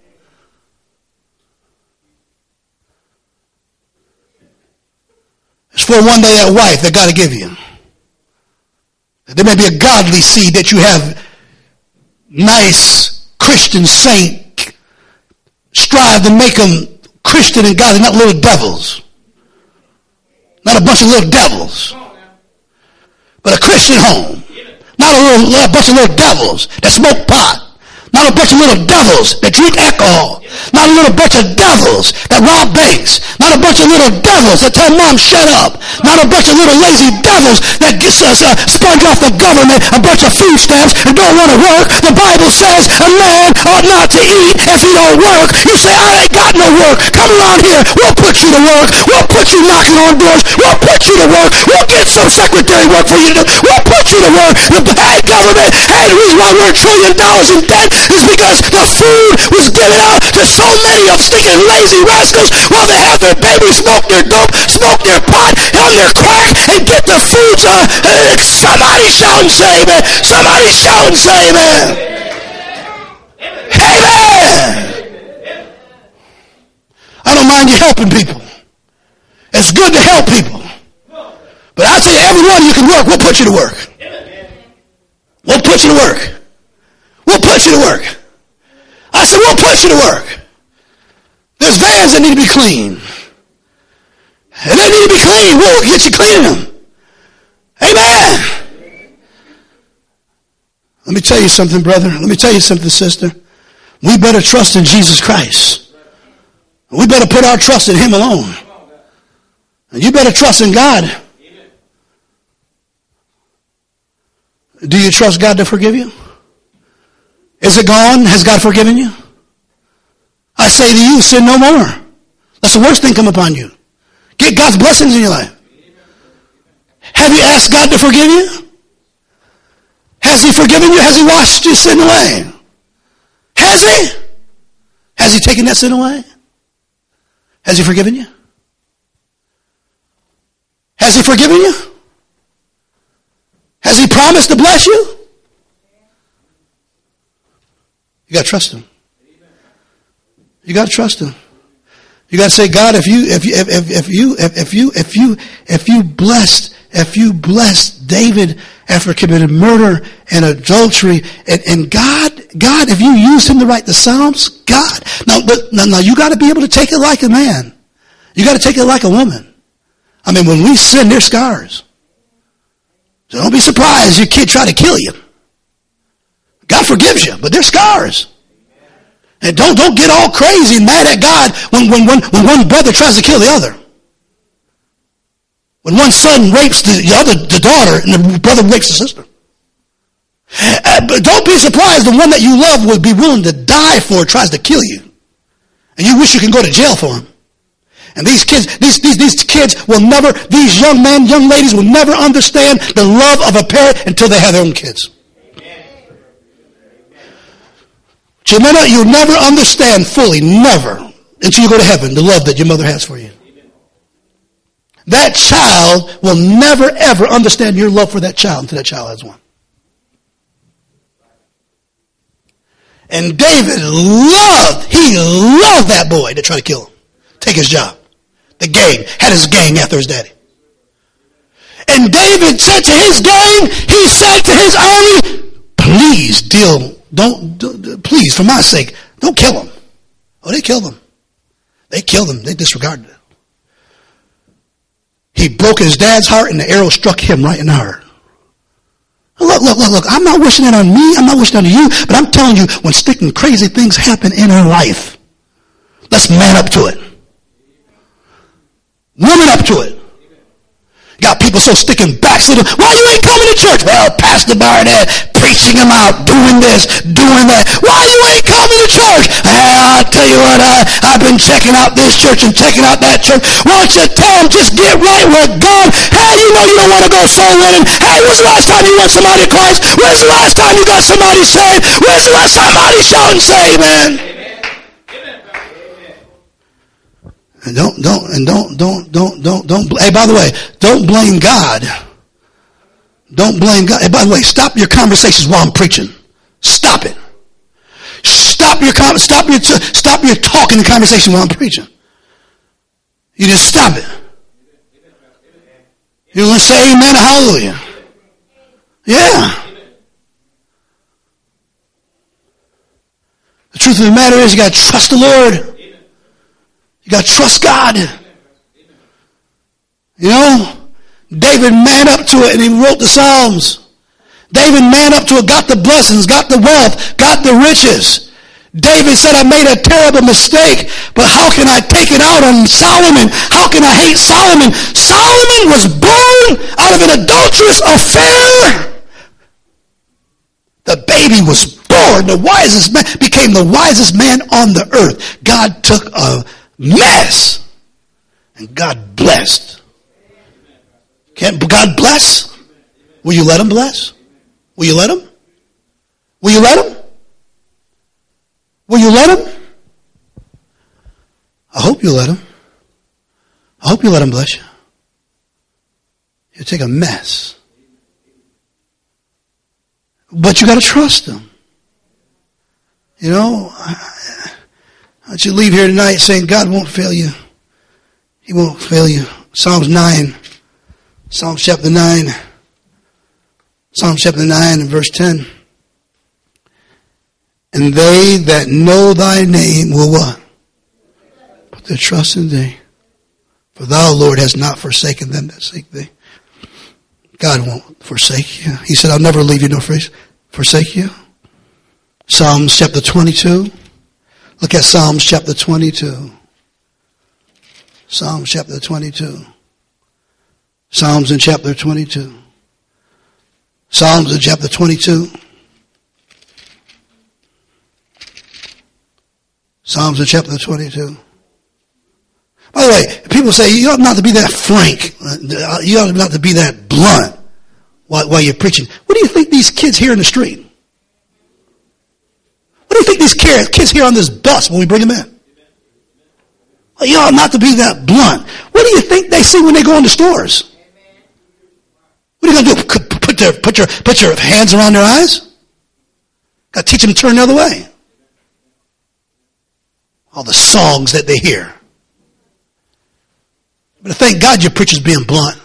It's for one day that wife that God to give you. There may be a godly seed that you have. Nice Christian saint. Strive to make them Christian and godly, not little devils. Not a bunch of little devils. But a Christian home. Not a, little, not a bunch of little devils that smoke pot. Not a bunch of little devils that drink alcohol. Not a little bunch of devils that rob banks. Not a bunch of little devils that tell mom shut up. Not a bunch of little lazy devils that gets us uh, sponge off the government a bunch of food stamps and don't want to work. The Bible says a man ought not to eat if he don't work. You say, I ain't got no work. Come around here. We'll put you to work. We'll put you knocking on doors. We'll put you to work. We'll get some secretary work for you to do. We'll put you to work. Hey, government. Hey, the reason why we're a trillion dollars in debt is because the food was given out to so many of stinking lazy rascals while they have their babies smoke their dope, smoke their pot, on their crack, and get the foods. Uh, uh, somebody shout and say amen. Somebody shout and say amen. Amen. I don't mind you helping people. It's good to help people. But I tell you, every one of you can work. We'll put you to work. We'll put you to work. We'll put you to work. I said, we'll put you to work. There's vans that need to be cleaned. And they need to be cleaned. We'll get you cleaning them. Amen. Let me tell you something, brother. Let me tell you something, sister. We better trust in Jesus Christ. We better put our trust in Him alone. And you better trust in God. Do you trust God to forgive you? Is it gone? Has God forgiven you? I say to you, sin no more. That's the worst thing come upon you. Get God's blessings in your life. Have you asked God to forgive you? Has He forgiven you? Has He washed your sin away? Has He? Has He taken that sin away? Has He forgiven you? Has He forgiven you? Has He promised to bless you? You got to trust Him. You got to trust Him. You got to say, God, if you, if you, if, if, if you, if, if you, if you, if you blessed, if you blessed David after committing murder and adultery, and, and God, God, if you used him to write the Psalms, God, now, now, now you got to be able to take it like a man. You got to take it like a woman. I mean, when we sin, there's scars. So don't be surprised your kid tried to kill you. God forgives you, but there's scars. And don't, don't get all crazy and mad at God when, when, when, when one brother tries to kill the other. When one son rapes the, the other, the daughter, and the brother rapes the sister. Uh, but don't be surprised the one that you love will be willing to die for tries to kill you. And you wish you can go to jail for him. And these kids, these, these, these kids will never, these young men, young ladies will never understand the love of a parent until they have their own kids. You may not, you'll never understand fully, never, until you go to heaven, the love that your mother has for you. That child will never, ever understand your love for that child until that child has one. And David loved, he loved that boy to try to kill him, take his job. The gang, had his gang after his daddy. And David said to his gang, he said to his army, please deal Don't, do, please, for my sake, don't kill him. Oh, they killed him. They killed him. They disregarded it. He broke his dad's heart and the arrow struck him right in the heart. Look, look, look, look. I'm not wishing it on me. I'm not wishing it on you. But I'm telling you, when sticking crazy things happen in our life, let's man up to it. Woman up to it. Got people so sticking backslidden. Why you ain't coming to church? Well, Pastor Barnett preaching them out, doing this, doing that. Why you ain't coming to church? Hey, I'll tell you what, I, I've been checking out this church and checking out that church. Why don't you tell them, just get right with God. Hey, you know you don't want to go soul winning. Hey, when's the last time you won somebody to Christ? When's the last time you got somebody saved? When's the last time somebody shouting say, man? And don't, don't, and don't, don't, don't, don't, don't, hey, by the way, don't blame God. Don't blame God. Hey, by the way, stop your conversations while I'm preaching. Stop it. Stop your, stop your, stop your talking and conversation while I'm preaching. You just stop it. You're going to say amen, hallelujah. Yeah. The truth of the matter is you got to trust the Lord. You got to trust God. You know, David man up to it and he wrote the Psalms. David man up to it, got the blessings, got the wealth, got the riches. David said, I made a terrible mistake, but how can I take it out on Solomon? How can I hate Solomon? Solomon was born out of an adulterous affair. The baby was born. The wisest man became the wisest man on the earth. God took a mess and God blessed. Can't God bless? Will you let him bless? Will you let him? Will you let him? Will you let him? I hope you let him. I hope you let him bless you. You take a mess. But you got to trust him. You know, I, I want you to leave here tonight saying God won't fail you. He won't fail you. Psalms nine. Psalms chapter nine. Psalms chapter nine and verse ten. And they that know thy name will what? Put their trust in thee. For thou, Lord, hast not forsaken them that seek thee. God won't forsake you. He said, I'll never leave you nor forsake you. Psalms chapter twenty-two. Look at Psalms chapter twenty-two. Psalms chapter twenty-two. Psalms in chapter twenty-two. Psalms in chapter twenty-two. Psalms in chapter twenty-two. By the way, people say you ought not to be that frank. You ought not to be that blunt while, while you're preaching. What do you think these kids hear in the street? What do you think these kids hear on this bus when we bring them in? Well, you ought not to be that blunt. What do you think they see when they go into stores? What are you going to do? Put their, put your, put your hands around their eyes? Got to teach them to turn the other way. All the songs that they hear. But thank God your preacher's being blunt.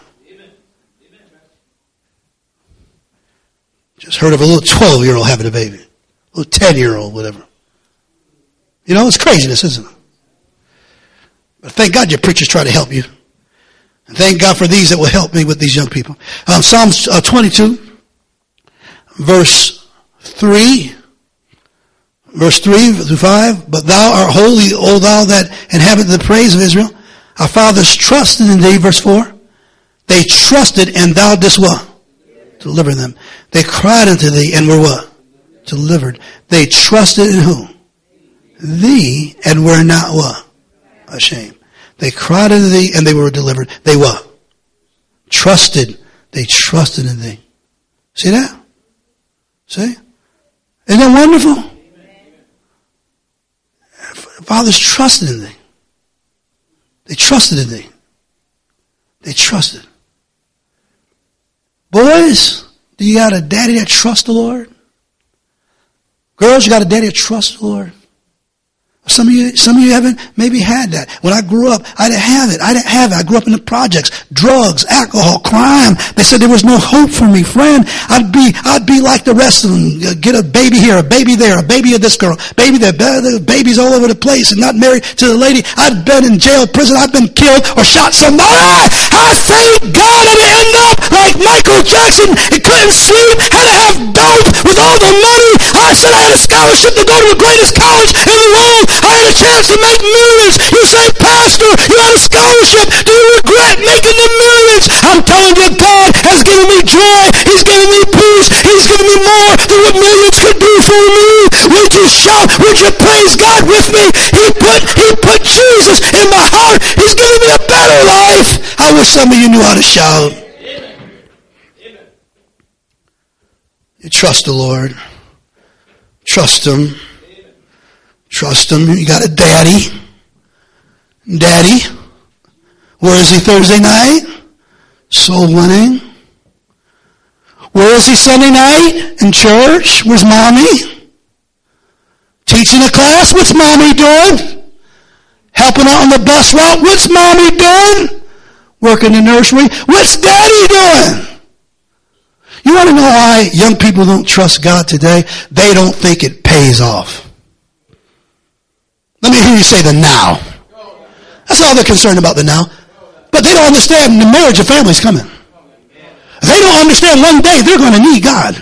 Just heard of a little twelve-year-old having a baby. A little ten-year-old, whatever. You know, it's craziness, isn't it? But thank God your preachers try to help you. And thank God for these that will help me with these young people. Um, Psalms uh, twenty-two, verse three. Verse three through five. But thou art holy, O thou that inhabit the praise of Israel. Our fathers trusted in thee, verse four. They trusted and thou didst what? Deliver them. They cried unto thee and were what? Delivered. They trusted in who? Thee and were not what? Ashamed. They cried unto thee and they were delivered. They what? Trusted. They trusted in thee. See that? See? Isn't that wonderful? Fathers trusted in thee. They trusted in thee. They trusted. Boys, do you got a daddy that trusts the Lord? Girls, you got a daddy that trusts the Lord? Some of you, some of you haven't maybe had that. When I grew up, I didn't have it. I didn't have it. I grew up in the projects, drugs, alcohol, crime. They said there was no hope for me, friend. I'd be, I'd be like the rest of them. Get a baby here, a baby there, a baby of this girl, baby there, babies all over the place, and not married to the lady. I'd been in jail, prison. I'd been killed or shot somebody. I thank God I didn't end up like Michael Jackson and couldn't sleep, had to have dope with all the money. I said I had a scholarship to go to the greatest college in the world. I had a chance to make millions. You say, Pastor, you had a scholarship. Do you regret making the millions? I'm telling you, God has given me joy. He's given me peace. He's given me more than what millions could do for me. Would you shout? Would you praise God with me? He put, he put Jesus in my heart. He's given me a better life. I wish some of you knew how to shout. You trust the Lord. Trust Him. Trust Him. You got a daddy. Daddy. Where is he Thursday night? Soul winning. Where is he Sunday night? In church. Where's mommy? Teaching a class. What's mommy doing? Helping out on the bus route. What's mommy doing? Working in the nursery. What's daddy doing? You want to know why young people don't trust God today? They don't think it pays off. Let me hear you say the now. That's all they're concerned about, the now. But they don't understand the marriage of families coming. They don't understand one day they're going to need God.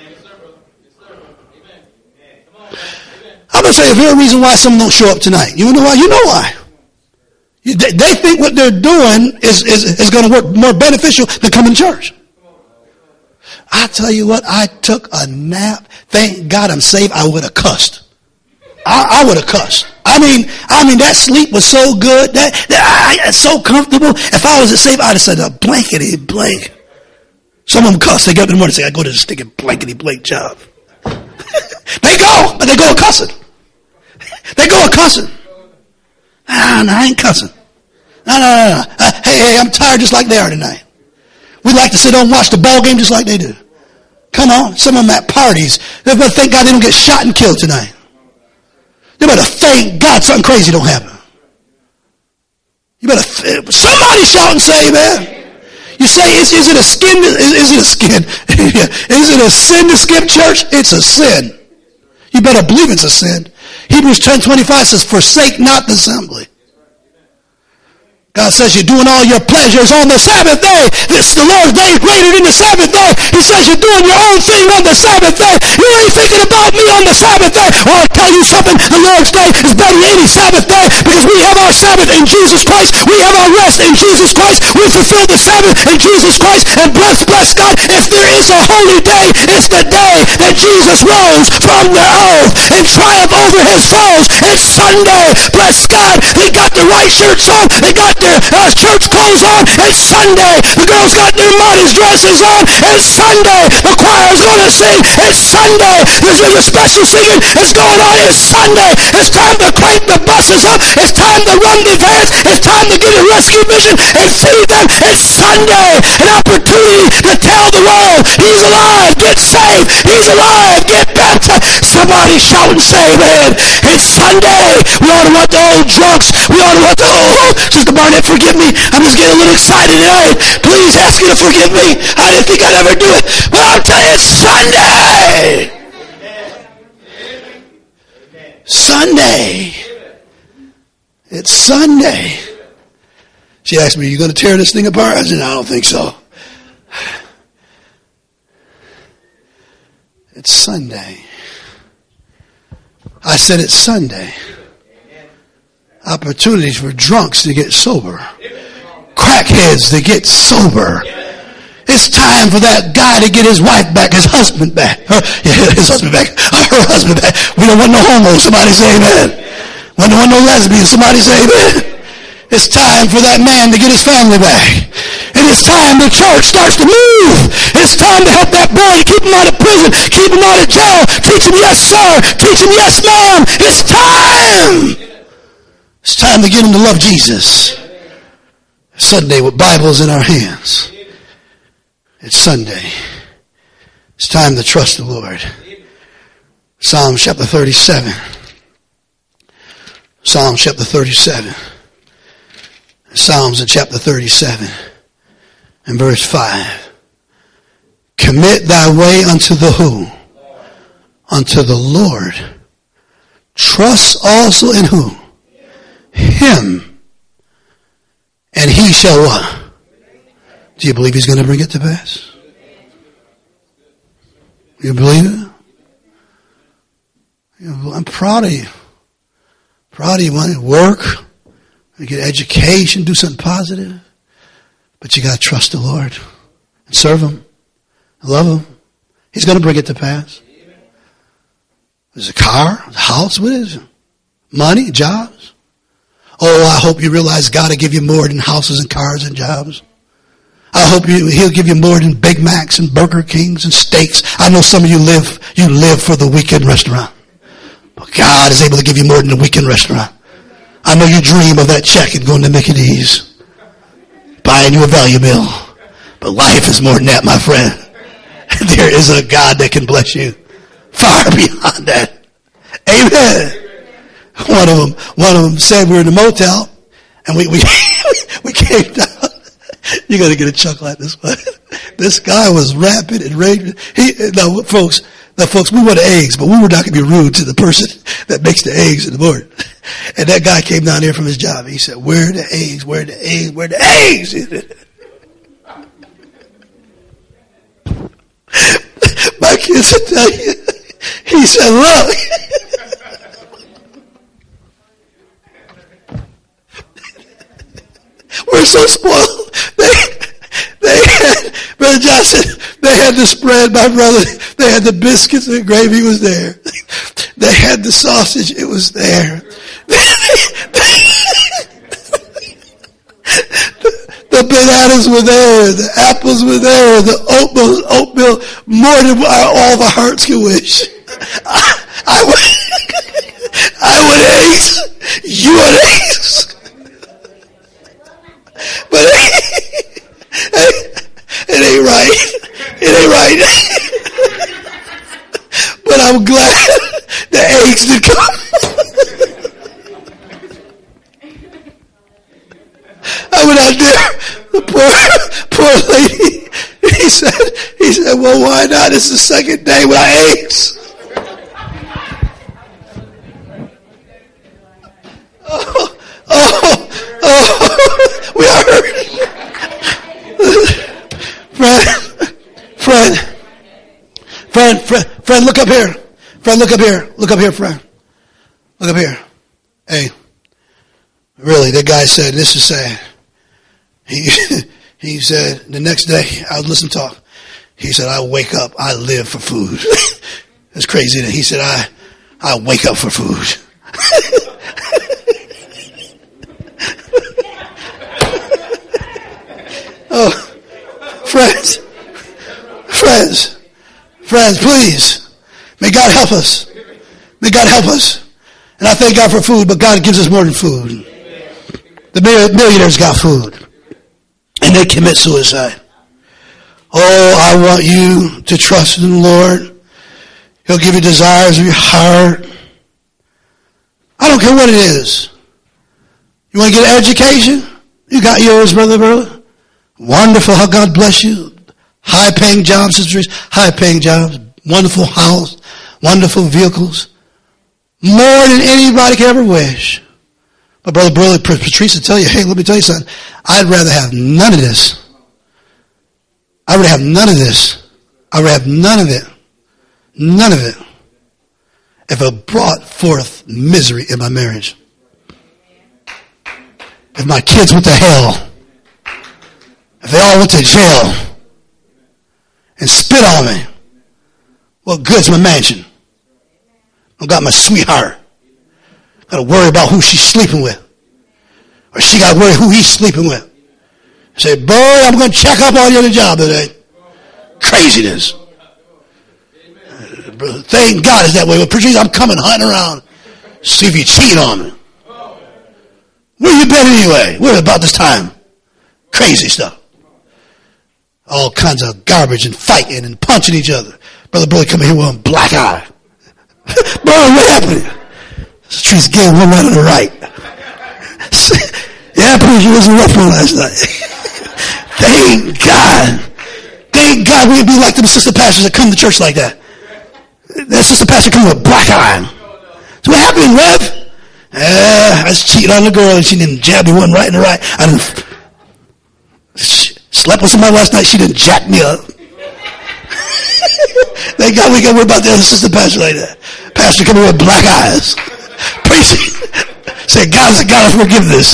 I'm going to tell you the very reason why some don't show up tonight. You know why? You know why. You, they, they think what they're doing is, is, is going to work more beneficial than coming to church. I tell you what, I took a nap. Thank God I'm saved. I would have cussed. I, I would have cussed. I mean, I mean, that sleep was so good, that, that I, so comfortable. If I was saved, I'd have said a blankety blank. Some of them cuss. They get up in the morning and say, I go to the stinking blankety blank job. They go, but they go a cussing. They go a cussing. Ah, no, I ain't cussing. No, no, no, no. Uh, hey, hey, I'm tired just like they are tonight. We like to sit down and watch the ball game just like they do. Come on, some of them at parties. They better thank God they don't get shot and killed tonight. You better thank God something crazy don't happen. You better, th- somebody shout and say amen. You say, is, is it a skin, to, is, is it a skin? Is it a sin to skip church? It's a sin. You better believe it's a sin. Hebrews ten twenty-five says, forsake not the assembly. God says you're doing all your pleasures on the Sabbath day. This the Lord's day is greater than the Sabbath day. He says you're doing your own thing on the Sabbath day. You ain't thinking about me on the Sabbath day. Well, I'll tell you something. The Lord's day is better than any Sabbath day because we have our Sabbath in Jesus Christ. We have our rest in Jesus Christ. We fulfill the Sabbath in Jesus Christ. And bless, bless God, if there is a holy day, it's the day that Jesus rose from the earth and triumphed over his foes. It's Sunday. Bless God. They got the right shirts on. They got their uh, church clothes on. It's Sunday. The girls got their modest dresses on. It's Sunday. The choir's going to sing. It's Sunday. There's a special singing that's going on. It's Sunday. It's time to crank the buses up. It's time to run the vans. It's time to get a rescue mission and feed them. It's Sunday, an opportunity to tell the world he's alive, get saved, he's alive, get baptized. Somebody shout and say amen. It's Sunday. We ought to want the old drunks. We ought to want the old, Sister Barnett, forgive me. I'm just getting a little excited tonight. Please ask you to forgive me. I didn't think I'd ever do it. But I'll tell you, it's Sunday. Sunday. It's Sunday. She asked me, are you going to tear this thing apart? I said, I don't think so. It's Sunday. I said it's Sunday. Opportunities for drunks to get sober. Crackheads to get sober. It's time for that guy to get his wife back, his husband back. Her, yeah, his husband back. Her husband back. We don't want no homos. Somebody say amen. We don't want no lesbians. Somebody say amen. It's time for that man to get his family back. And it's time the church starts to move. It's time to help that boy, keep him out of prison, keep him out of jail, teach him yes sir, teach him yes ma'am. It's time. It's time to get him to love Jesus. Sunday with Bibles in our hands. It's Sunday. It's time to trust the Lord. Psalm chapter thirty-seven. Psalm chapter thirty-seven. Psalms in chapter thirty-seven and verse five. Commit thy way unto the who? Unto the Lord. Trust also in who? Him. And he shall what? Do you believe he's going to bring it to pass? You believe it? I'm proud of you. Proud of you. Want to work, get education, do something positive. But you got to trust the Lord and serve him. Love him. He's going to bring it to pass. There's a car, a house, what is it? Money, jobs. Oh, I hope you realize God will give you more than houses and cars and jobs. I hope you, he'll give you more than Big Macs and Burger Kings and steaks. I know some of you live, you live for the weekend restaurant. But God is able to give you more than the weekend restaurant. I know you dream of that check and going to Mickey D's, buying you a value meal. But life is more than that, my friend. There is a God that can bless you far beyond that. Amen. One of them, one of them said we were in a motel and we, we, we came down. You're going to get a chuckle at this one. This guy was rapping and raving. He, now folks, now folks, we wanted eggs, but we were not going to be rude to the person that makes the eggs in the morning. And that guy came down here from his job. And he said, where are the eggs? Where are the eggs? Where are the eggs? My kids will tell you. He said, look. We're so spoiled. They, they had, Brother Johnson, they had the spread, my brother. They had the biscuits and the gravy was there. They had the sausage, it was there. The bananas were there. The apples were there. The oatmeal, oatmeal more than all the hearts could wish. I, I, want, I want eggs. You want eggs. But it, it ain't right. It ain't right. But I'm glad the eggs did come. I went out there, the poor, poor lady, he said, he said, well, why not? It's the second day without eggs. Oh, oh, oh, we are hurting. Friend, friend, friend, friend, friend, look up here. Friend, look up here. Look up here, friend. Look up here. Hey, really, that guy said, this is sad. He, he said, the next day, I would listen to talk. He said, I wake up, I live for food. It's crazy that he said, I, I wake up for food. Oh, friends, friends, friends, please, may God help us. May God help us. And I thank God for food, but God gives us more than food. The millionaires got food. And they commit suicide. Oh, I want you to trust in the Lord. He'll give you desires of your heart. I don't care what it is. You want to get an education? You got yours, brother, brother. Wonderful how God bless you. High paying jobs, sisters. High paying jobs. Wonderful house. Wonderful vehicles. More than anybody could ever wish. But brother, brother, Patrice will tell you, hey, let me tell you something. I'd rather have none of this. I would have none of this. I would have none of it. None of it. If it brought forth misery in my marriage. If my kids went to hell. If they all went to jail. And spit on me. What good's my mansion? I got my sweetheart. Got to worry about who she's sleeping with. Or she got to worry who he's sleeping with. I say, boy, I'm going to check up on you on the job today. Craziness. Uh, thank God it's that way. But Patrice, I'm coming hunting around. See if you cheat on me. Where you been anyway? Where about this time? Crazy stuff. All kinds of garbage and fighting and punching each other. Brother, brother, come here with a black eye. Brother, what happened? Patrice gave one right on the right. Yeah, Patrice, you was a rough one last night. Thank God. Thank God we'd be like them sister pastors that come to church like that. That sister pastor come with a black eye. So what happened, Rev? Uh, I was cheating on the girl and she didn't jab me one right in the right. I didn't slept with somebody last night. She didn't jack me up. Thank God we got worried about the other sister pastor like that. Pastor coming with black eyes. Preaching. Say, God's a God of forgiveness.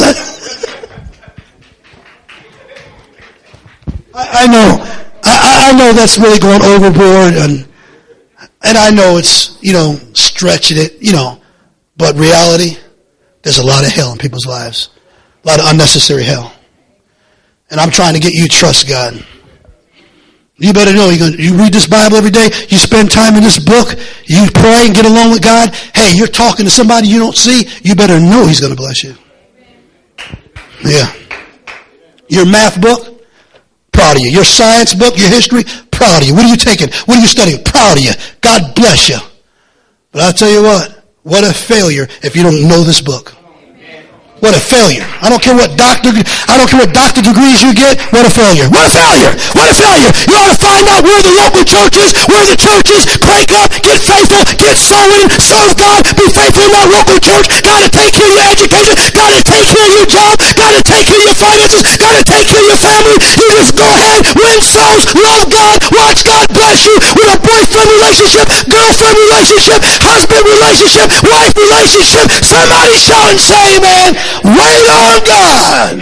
I, I know. I, I know that's really going overboard and and I know it's, you know, stretching it, you know, but reality, there's a lot of hell in people's lives. A lot of unnecessary hell. And I'm trying to get you to trust God. You better know, you're gonna, you read this Bible every day, you spend time in this book, you pray and get along with God. Hey, you're talking to somebody you don't see, you better know He's going to bless you. Yeah. Your math book, proud of you. Your science book, your history, proud of you. What are you taking? What are you studying? Proud of you. God bless you. But I'll tell you what, what a failure if you don't know this book. What a failure. I don't care what doctor, I don't care what doctor degrees you get. What a failure. What a failure. What a failure. You ought to find out where the local church is, where the church is, crank up, get faithful, get sowing, serve God, be faithful in that local church. Got to take care of your education, got to take care of your job, got to take care of your finances, got to take care of your family. You just go ahead, win souls, love God, watch God bless you with a boyfriend relationship, girlfriend relationship, husband relationship, wife relationship. Somebody shout and say amen. Wait on God.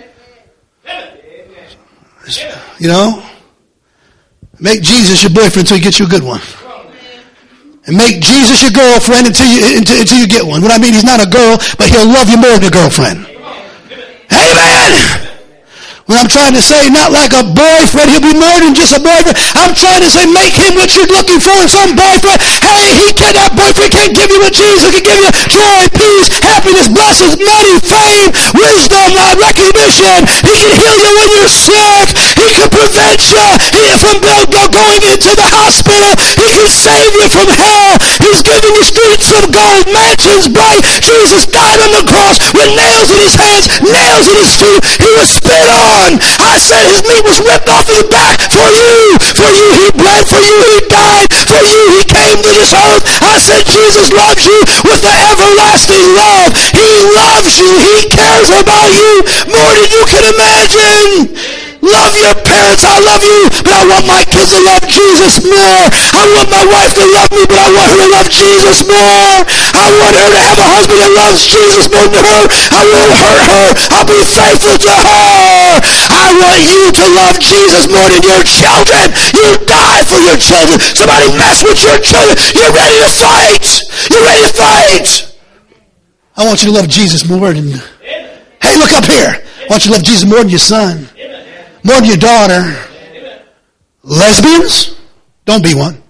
You know, make Jesus your boyfriend until you get you a good one. And make Jesus your girlfriend until you, until, until you get one. What I mean, he's not a girl, but he'll love you more than a girlfriend. Amen. When I'm trying to say not like a boyfriend, he'll be more than just a boyfriend. I'm trying to say make him what you're looking for in some boyfriend. Hey, he can't, that boyfriend can't give you what Jesus can give you. Joy, peace, happiness, blessings, money, fame, wisdom, uh, recognition. He can heal you when you're sick. He can prevent you he, from going into the hospital. He can save you from hell. He's giving you streets of gold, mansions bright. Jesus died on the cross with nails in his hands, nails in his feet. He was spit on. I said his meat was ripped off his back for you. For you he bled. For you he died. For you he came to this earth. I said Jesus loves you with the everlasting love. He loves you. He cares about you more than you can imagine. Love your parents, I love you, but I want my kids to love Jesus more. I want my wife to love me, but I want her to love Jesus more. I want her to have a husband that loves Jesus more than her. I won't hurt her. I'll be faithful to her. I want you to love Jesus more than your children. You die for your children. Somebody mess with your children. You're ready to fight. You're ready to fight. I want you to love Jesus more than... Hey, look up here. I want you to love Jesus more than your son. More than your daughter. Lesbians? Don't be one.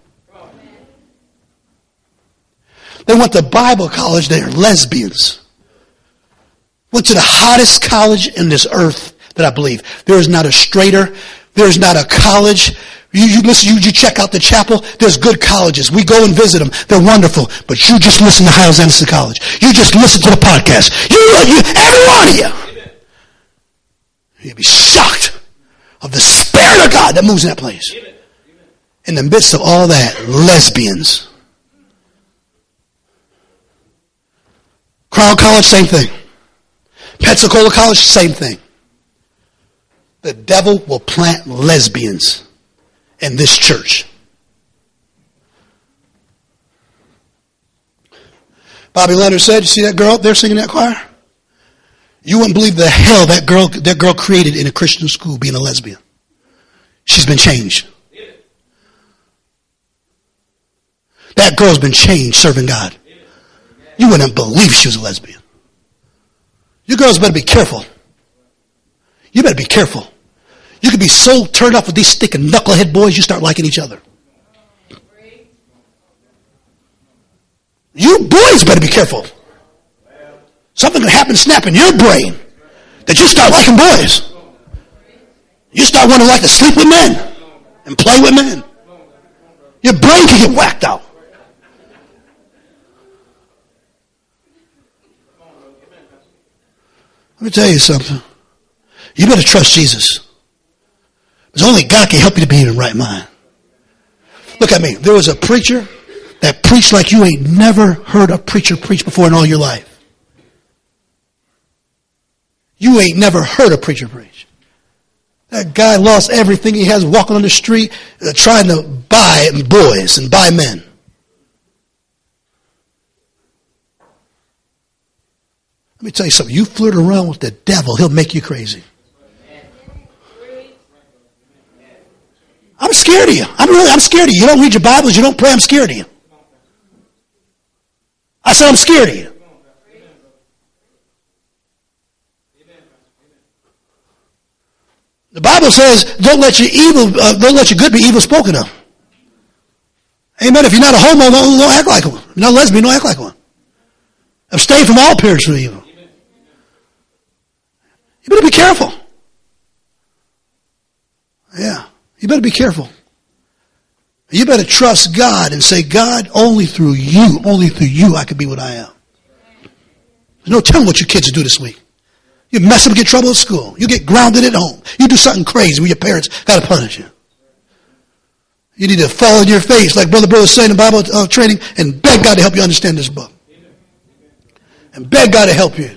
They went to Bible college. They are lesbians. Went to the hottest college in this earth that I believe. There is not a straighter. There is not a college. You, you listen, you, you check out the chapel. There's good colleges. We go and visit them. They're wonderful. But you just listen to Hiles Anderson College. You just listen to the podcast. You, you, every one of you. You'll be shocked of the Spirit of God that moves in that place. In the midst of all that, lesbians. Crown College, same thing. Pensacola College, same thing. The devil will plant lesbians in this church. Bobby Leonard said, you see that girl up there singing that choir? You wouldn't believe the hell that girl that girl created in a Christian school being a lesbian. She's been changed. That girl's been changed serving God. You wouldn't believe she was a lesbian. You girls better be careful. You better be careful. You could be so turned off with these stinking knucklehead boys, you start liking each other. You boys better be careful. Something can happen snap in your brain that you start liking boys. You start wanting to like to sleep with men and play with men. Your brain can get whacked out. Let me tell you something. You better trust Jesus. Because only God can help you to be in the right mind. Look at me. There was a preacher that preached like you ain't never heard a preacher preach before in all your life. You ain't never heard a preacher preach. That guy lost everything he has walking on the street uh, trying to buy boys and buy men. Let me tell you something. You flirt around with the devil, he'll make you crazy. I'm scared of you. I'm really, I'm scared of you. You don't read your Bibles, you don't pray, I'm scared of you. I said I'm scared of you. The Bible says, don't let your evil, uh, don't let your good be evil spoken of. Amen. If you're not a homo, don't, don't act like one. If you're not a lesbian, don't act like one. Abstain from all appearance of evil. You better be careful. Yeah. You better be careful. You better trust God and say, God, only through you, only through you I can be what I am. There's no telling what your kids do this week. You mess up, get trouble at school. You get grounded at home. You do something crazy where your parents got to punish you. You need to fall on your face like Brother Brother said in Bible uh, training and beg God to help you understand this book. And beg God to help you.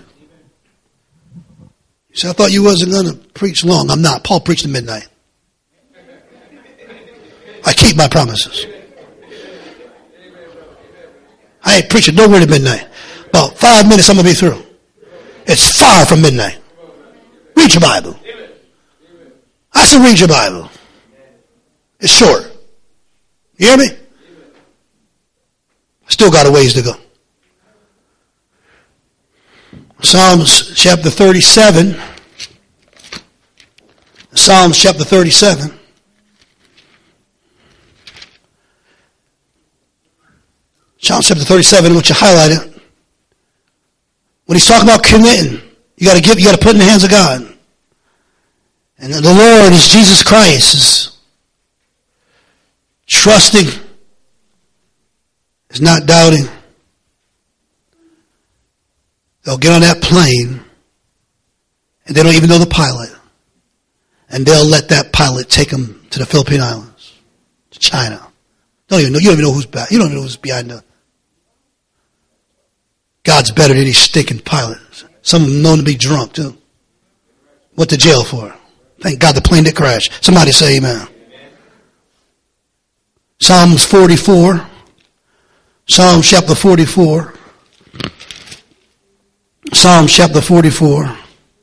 You say, I thought you wasn't going to preach long. I'm not. Paul preached at midnight. I keep my promises. I ain't preaching nowhere to midnight. About five minutes I'm going to be through. It's far from midnight. Read your Bible. I said read your Bible. It's short. You hear me? Still got a ways to go. Psalms chapter thirty-seven. Psalms chapter thirty-seven. Psalms chapter thirty-seven, I want you to highlight it. When he's talking about committing, you got to give, you got to put in the hands of God. And the Lord is Jesus Christ. Is trusting. Is not doubting. They'll get on that plane and they don't even know the pilot. And they'll let that pilot take them to the Philippine Islands, to China. Don't even know. You don't even know who's back. You don't even know who's behind the. God's better than any stinking pilot. Some of them known to be drunk too. Went to jail for it. Thank God the plane didn't crash. Somebody say amen. Amen. Psalms forty-four. Psalms chapter forty-four. Psalms chapter forty-four.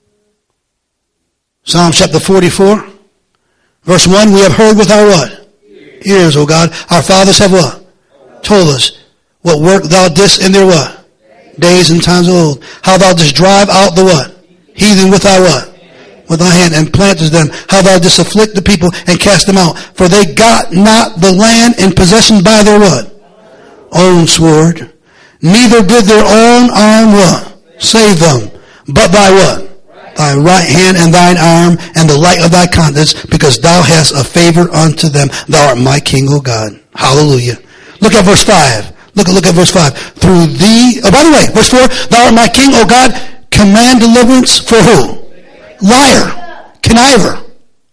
Psalms chapter forty-four. Verse one, we have heard with our what? Ears, Ears O God. Our fathers have what? Told us. What work thou didst in their what? Days and times of old. How thou didst drive out the what? Heathen with thy what? With thy hand, and planted them. How thou didst afflict the people and cast them out. For they got not the land in possession by their what? Own sword. Neither did their own arm what? Save them. But thy what? Thy right hand and thine arm and the light of thy countenance, because thou hast a favor unto them. Thou art my King, O God. Hallelujah. Look at verse five. Look at, look at verse five. Through thee, oh, by the way, verse four, thou art my King, O God. Command deliverance for who? Liar. Conniver.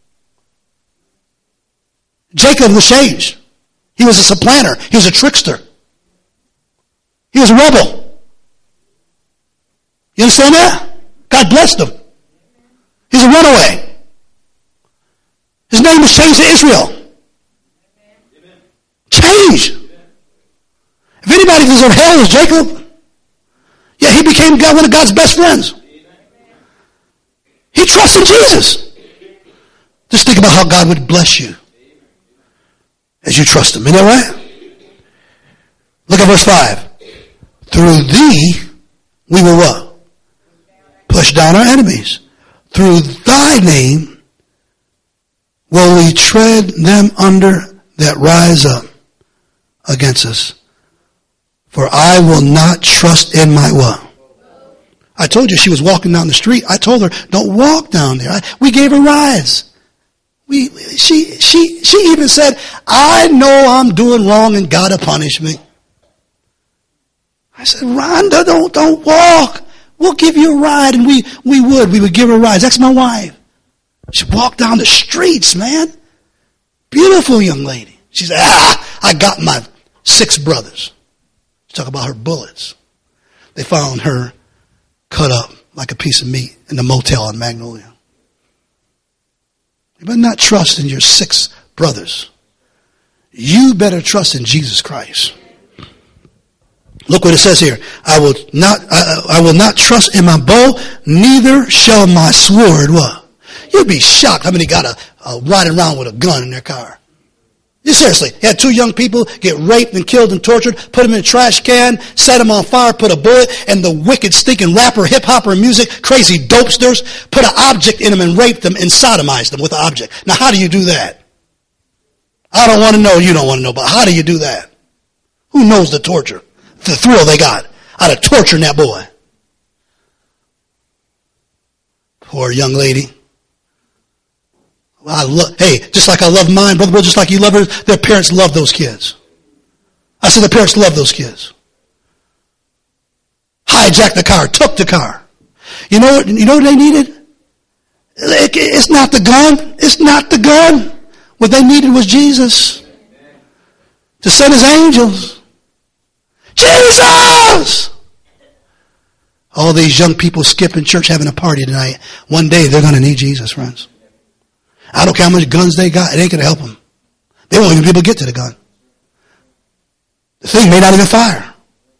Jacob was changed. He was a supplanter. He was a trickster. He was a rebel. You understand that? God blessed him. He's a runaway. His name was changed to Israel. Change. If anybody deserved hell, it was Jacob. Yeah, he became God, one of God's best friends. He trusted Jesus. Just think about how God would bless you as you trust him. Isn't that right? Look at verse five. Through thee we will what? Push down our enemies. Through thy name will we tread them under that rise up against us. For I will not trust in my what? I told you she was walking down the street. I told her, don't walk down there. I, we gave her rides. We, she, she, she even said, I know I'm doing wrong and God will punish me. I said, Rhonda, don't, don't walk. We'll give you a ride. And we, we would. We would give her rides. That's my wife. She walked down the streets, man. Beautiful young lady. She said, ah, I got my six brothers. She talked about her bullets. They found her cut up like a piece of meat in the motel in Magnolia. You better not trust in your six brothers. You better trust in Jesus Christ. Look what it says here. I will not, I, I will not trust in my bow, neither shall my sword what? You'd be shocked how many got a, a riding around with a gun in their car. You seriously, you had two young people get raped and killed and tortured, put them in a trash can, set them on fire, put a bullet, and the wicked, stinking rapper, hip-hopper, music, crazy dopesters, put an object in them and raped them and sodomized them with the object. Now, how do you do that? I don't want to know, you don't want to know, but how do you do that? Who knows the torture, the thrill they got out of torturing that boy? Poor young lady. I love, hey, just like I love mine, brother, brother, just like you love hers, their parents love those kids. I said their parents love those kids. Hijacked the car, took the car. You know what, you know what they needed? It's not the gun. It's not the gun. What they needed was Jesus. To send his angels. Jesus! All these young people skipping church having a party tonight. One day they're going to need Jesus, friends. I don't care how much guns they got. It ain't going to help them. They won't even be able to get to the gun. The thing may not even fire.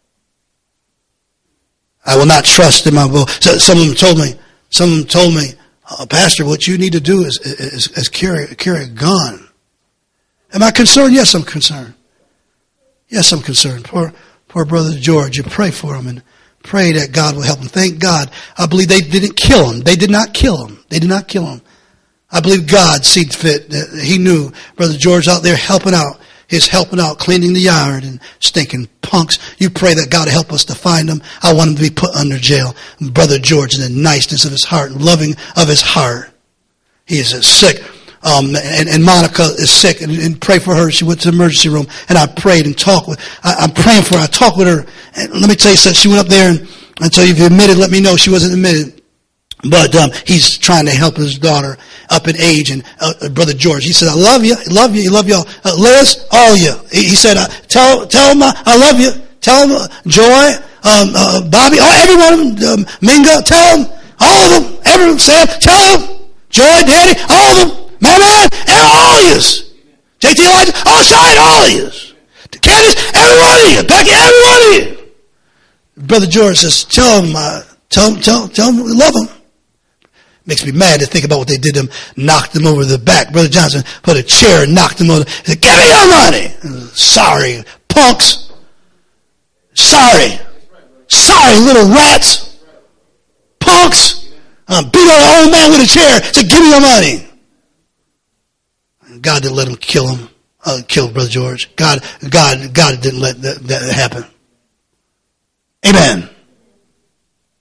I will not trust in my bow. So some of them told me, some of them told me, oh, Pastor, what you need to do is, is, is carry, carry a gun. Am I concerned? Yes, I'm concerned. Yes, I'm concerned. Poor, poor brother George. You pray for him and pray that God will help him. Thank God. I believe they didn't kill him. They did not kill him. They did not kill him. I believe God seemed fit that he knew Brother George out there helping out. He's helping out, cleaning the yard and stinking punks. You pray that God will help us to find them. I want him to be put under jail. Brother George, in the niceness of his heart and loving of his heart. He is sick. Um, and, and Monica is sick and, and pray for her. She went to the emergency room and I prayed and talked with, I, I'm praying for her. I talked with her. And let me tell you something. She went up there and until you've admitted, let me know she wasn't admitted. But um, he's trying to help his daughter up in age. And uh, Brother George, he said, I love you. I love you. I love y'all. Uh, Liz, all of you. He, he said, uh, tell tell him uh, I love you. Tell him uh, Joy, um, uh, Bobby, oh, everyone, um, Minga, tell him, all of them, everyone, Sam, tell him, Joy, Daddy, all of them, man, man, and all of you. J T Elijah, all side, all of you. Candace, every one of you. Becky, every one of you. Brother George says, tell him, uh, tell him, tell, tell him we love him. Makes me mad to think about what they did to him. Knocked him over the back. Brother Johnson put a chair and knocked him over. He said, give me your money. Sorry, punks. Sorry. Sorry, little rats. Punks. Um, beat on an old man with a chair. Said, give me your money. And God didn't let him kill him. Uh, kill Brother George. God, God, God didn't let that, that happen. Amen.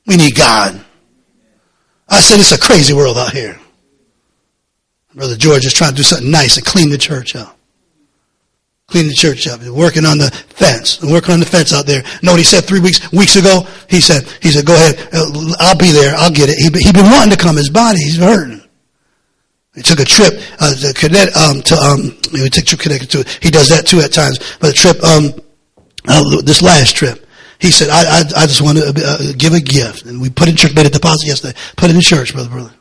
We need God. I said it's a crazy world out here. Brother George is trying to do something nice and clean the church up. Clean the church up. Working on the fence. Working on the fence out there. Know what he said three weeks weeks ago? He said, he said, go ahead. I'll be there. I'll get it. He, he'd been wanting to come. His body, he's hurting. He took a trip uh, to Connecticut. Um, to um, he would take a trip Connecticut too. He does that too at times. But the trip, um, uh, this last trip, he said, I, I, I just want to uh, give a gift, and we put in church. Made a deposit yesterday. Put it in church, brother, brother.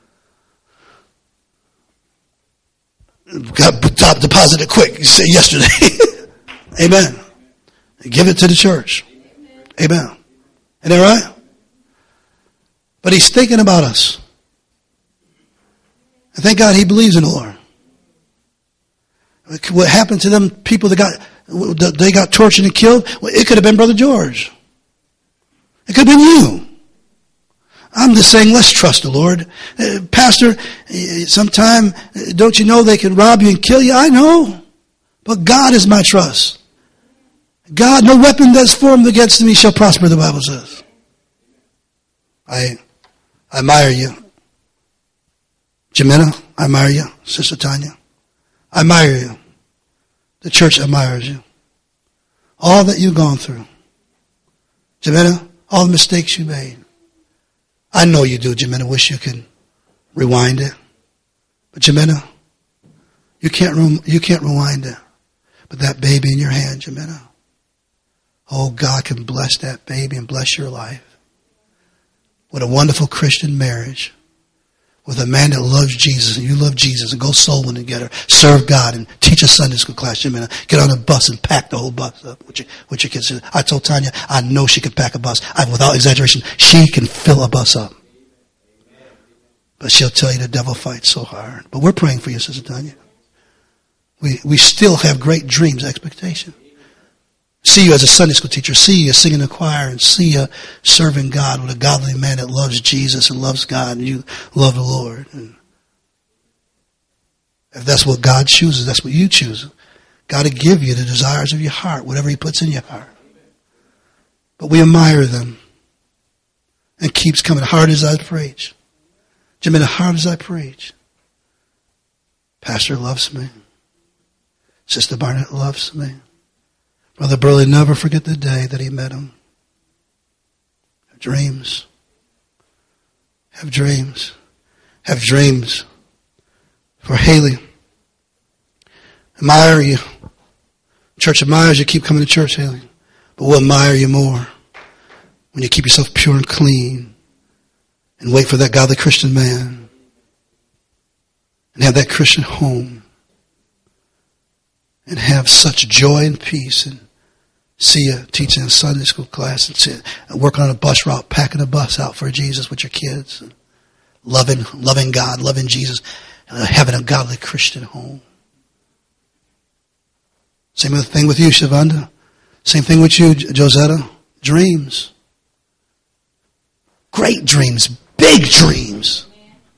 Got top deposited quick yesterday. Amen. Give it to the church. Amen. Isn't that right? But he's thinking about us. And thank God he believes in the Lord. What happened to them people that got, they got tortured and killed? Well, it could have been Brother George. It could have been you. I'm just saying, let's trust the Lord. Uh, Pastor, sometime, don't you know they can rob you and kill you? I know. But God is my trust. God, no weapon that's formed against me shall prosper, the Bible says. I, I admire you. Jimena, I admire you. Sister Tanya, I admire you. The church admires you. All that you've gone through. Jimena, all the mistakes you made. I know you do, Jimena. Wish you could rewind it. But Jimena, you can't, you can't rewind it. But that baby in your hand, Jimena. Oh, God can bless that baby and bless your life. What a wonderful Christian marriage. With a man that loves Jesus, and you love Jesus, and go soul winning together, serve God, and teach a Sunday school class. Jimena, get on a bus and pack the whole bus up with your, with your kids. I told Tanya, I know she could pack a bus. I, without exaggeration, she can fill a bus up. But she'll tell you the devil fights so hard. But we're praying for you, Sister Tanya. We we still have great dreams, expectation. See you as a Sunday school teacher. See you singing in the choir, and see you serving God with a godly man that loves Jesus and loves God, and you love the Lord. And if that's what God chooses, that's what you choose. God will give you the desires of your heart, whatever he puts in your heart. But we admire them. And keeps coming hard as I preach. Jimmy, hard as I preach. Pastor loves me. Sister Barnett loves me. Brother Burley, never forget the day that he met him. Have dreams. Have dreams. Have dreams for Haley. Admire you. Church admires you. Keep coming to church, Haley. But we'll admire you more when you keep yourself pure and clean and wait for that godly Christian man and have that Christian home and have such joy and peace and see you teaching a Sunday school class and, sit, and working on a bus route, packing a bus out for Jesus with your kids, and loving, loving God, loving Jesus, and having a godly Christian home. Same thing with you, Shavonda. Same thing with you, Josetta. Dreams. Great dreams. Big dreams.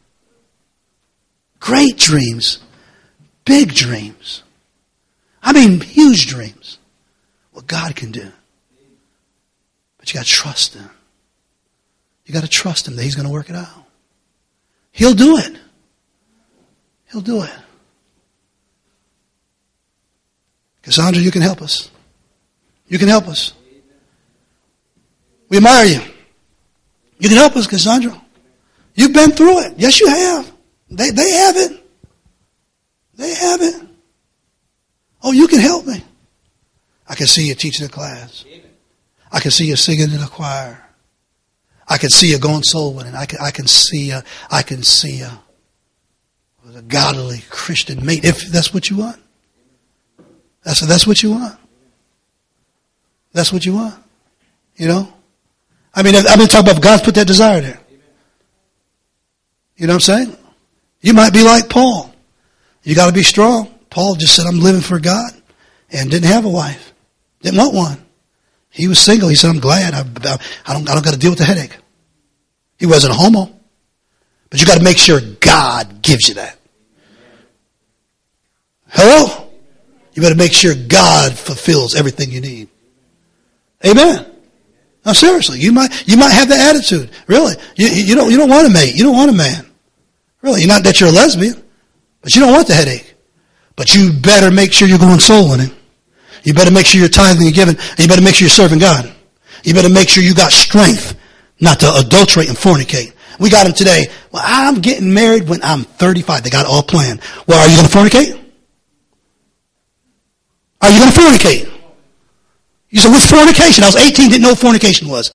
Great dreams. Big dreams. I mean, huge dreams. What God can do. But you got to trust him. You got to trust him that he's going to work it out. He'll do it. He'll do it. Cassandra, you can help us. You can help us. We admire you. You can help us, Cassandra. You've been through it. Yes, you have. They, they haven't. They haven't. Oh, you can help me. I can see you teaching a class. I can see you singing in a choir. I can see you going soul winning. I can, I can see you. I can see you with a godly Christian mate. If that's what you want. That's, that's what you want. That's what you want. You know? I mean, I've been talking about God's put that desire there. You know what I'm saying? You might be like Paul. You got to be strong. Paul just said, I'm living for God, and didn't have a wife. Didn't want one. He was single. He said, I'm glad. I, I don't, I don't got to deal with the headache. He wasn't a homo. But you got to make sure God gives you that. Hello? You better make sure God fulfills everything you need. Amen. No, seriously, you might, you might have the attitude. Really. You, you don't, you don't want a mate. You don't want a man. Really. Not that you're a lesbian, but you don't want the headache. But you better make sure you're going soul winning. You better make sure you're tithing and giving. And you better make sure you're serving God. You better make sure you got strength not to adulterate and fornicate. We got them today. Well, I'm getting married when I'm thirty-five. They got it all planned. Well, are you going to fornicate? Are you going to fornicate? You said, what's fornication? I was eighteen, didn't know what fornication was.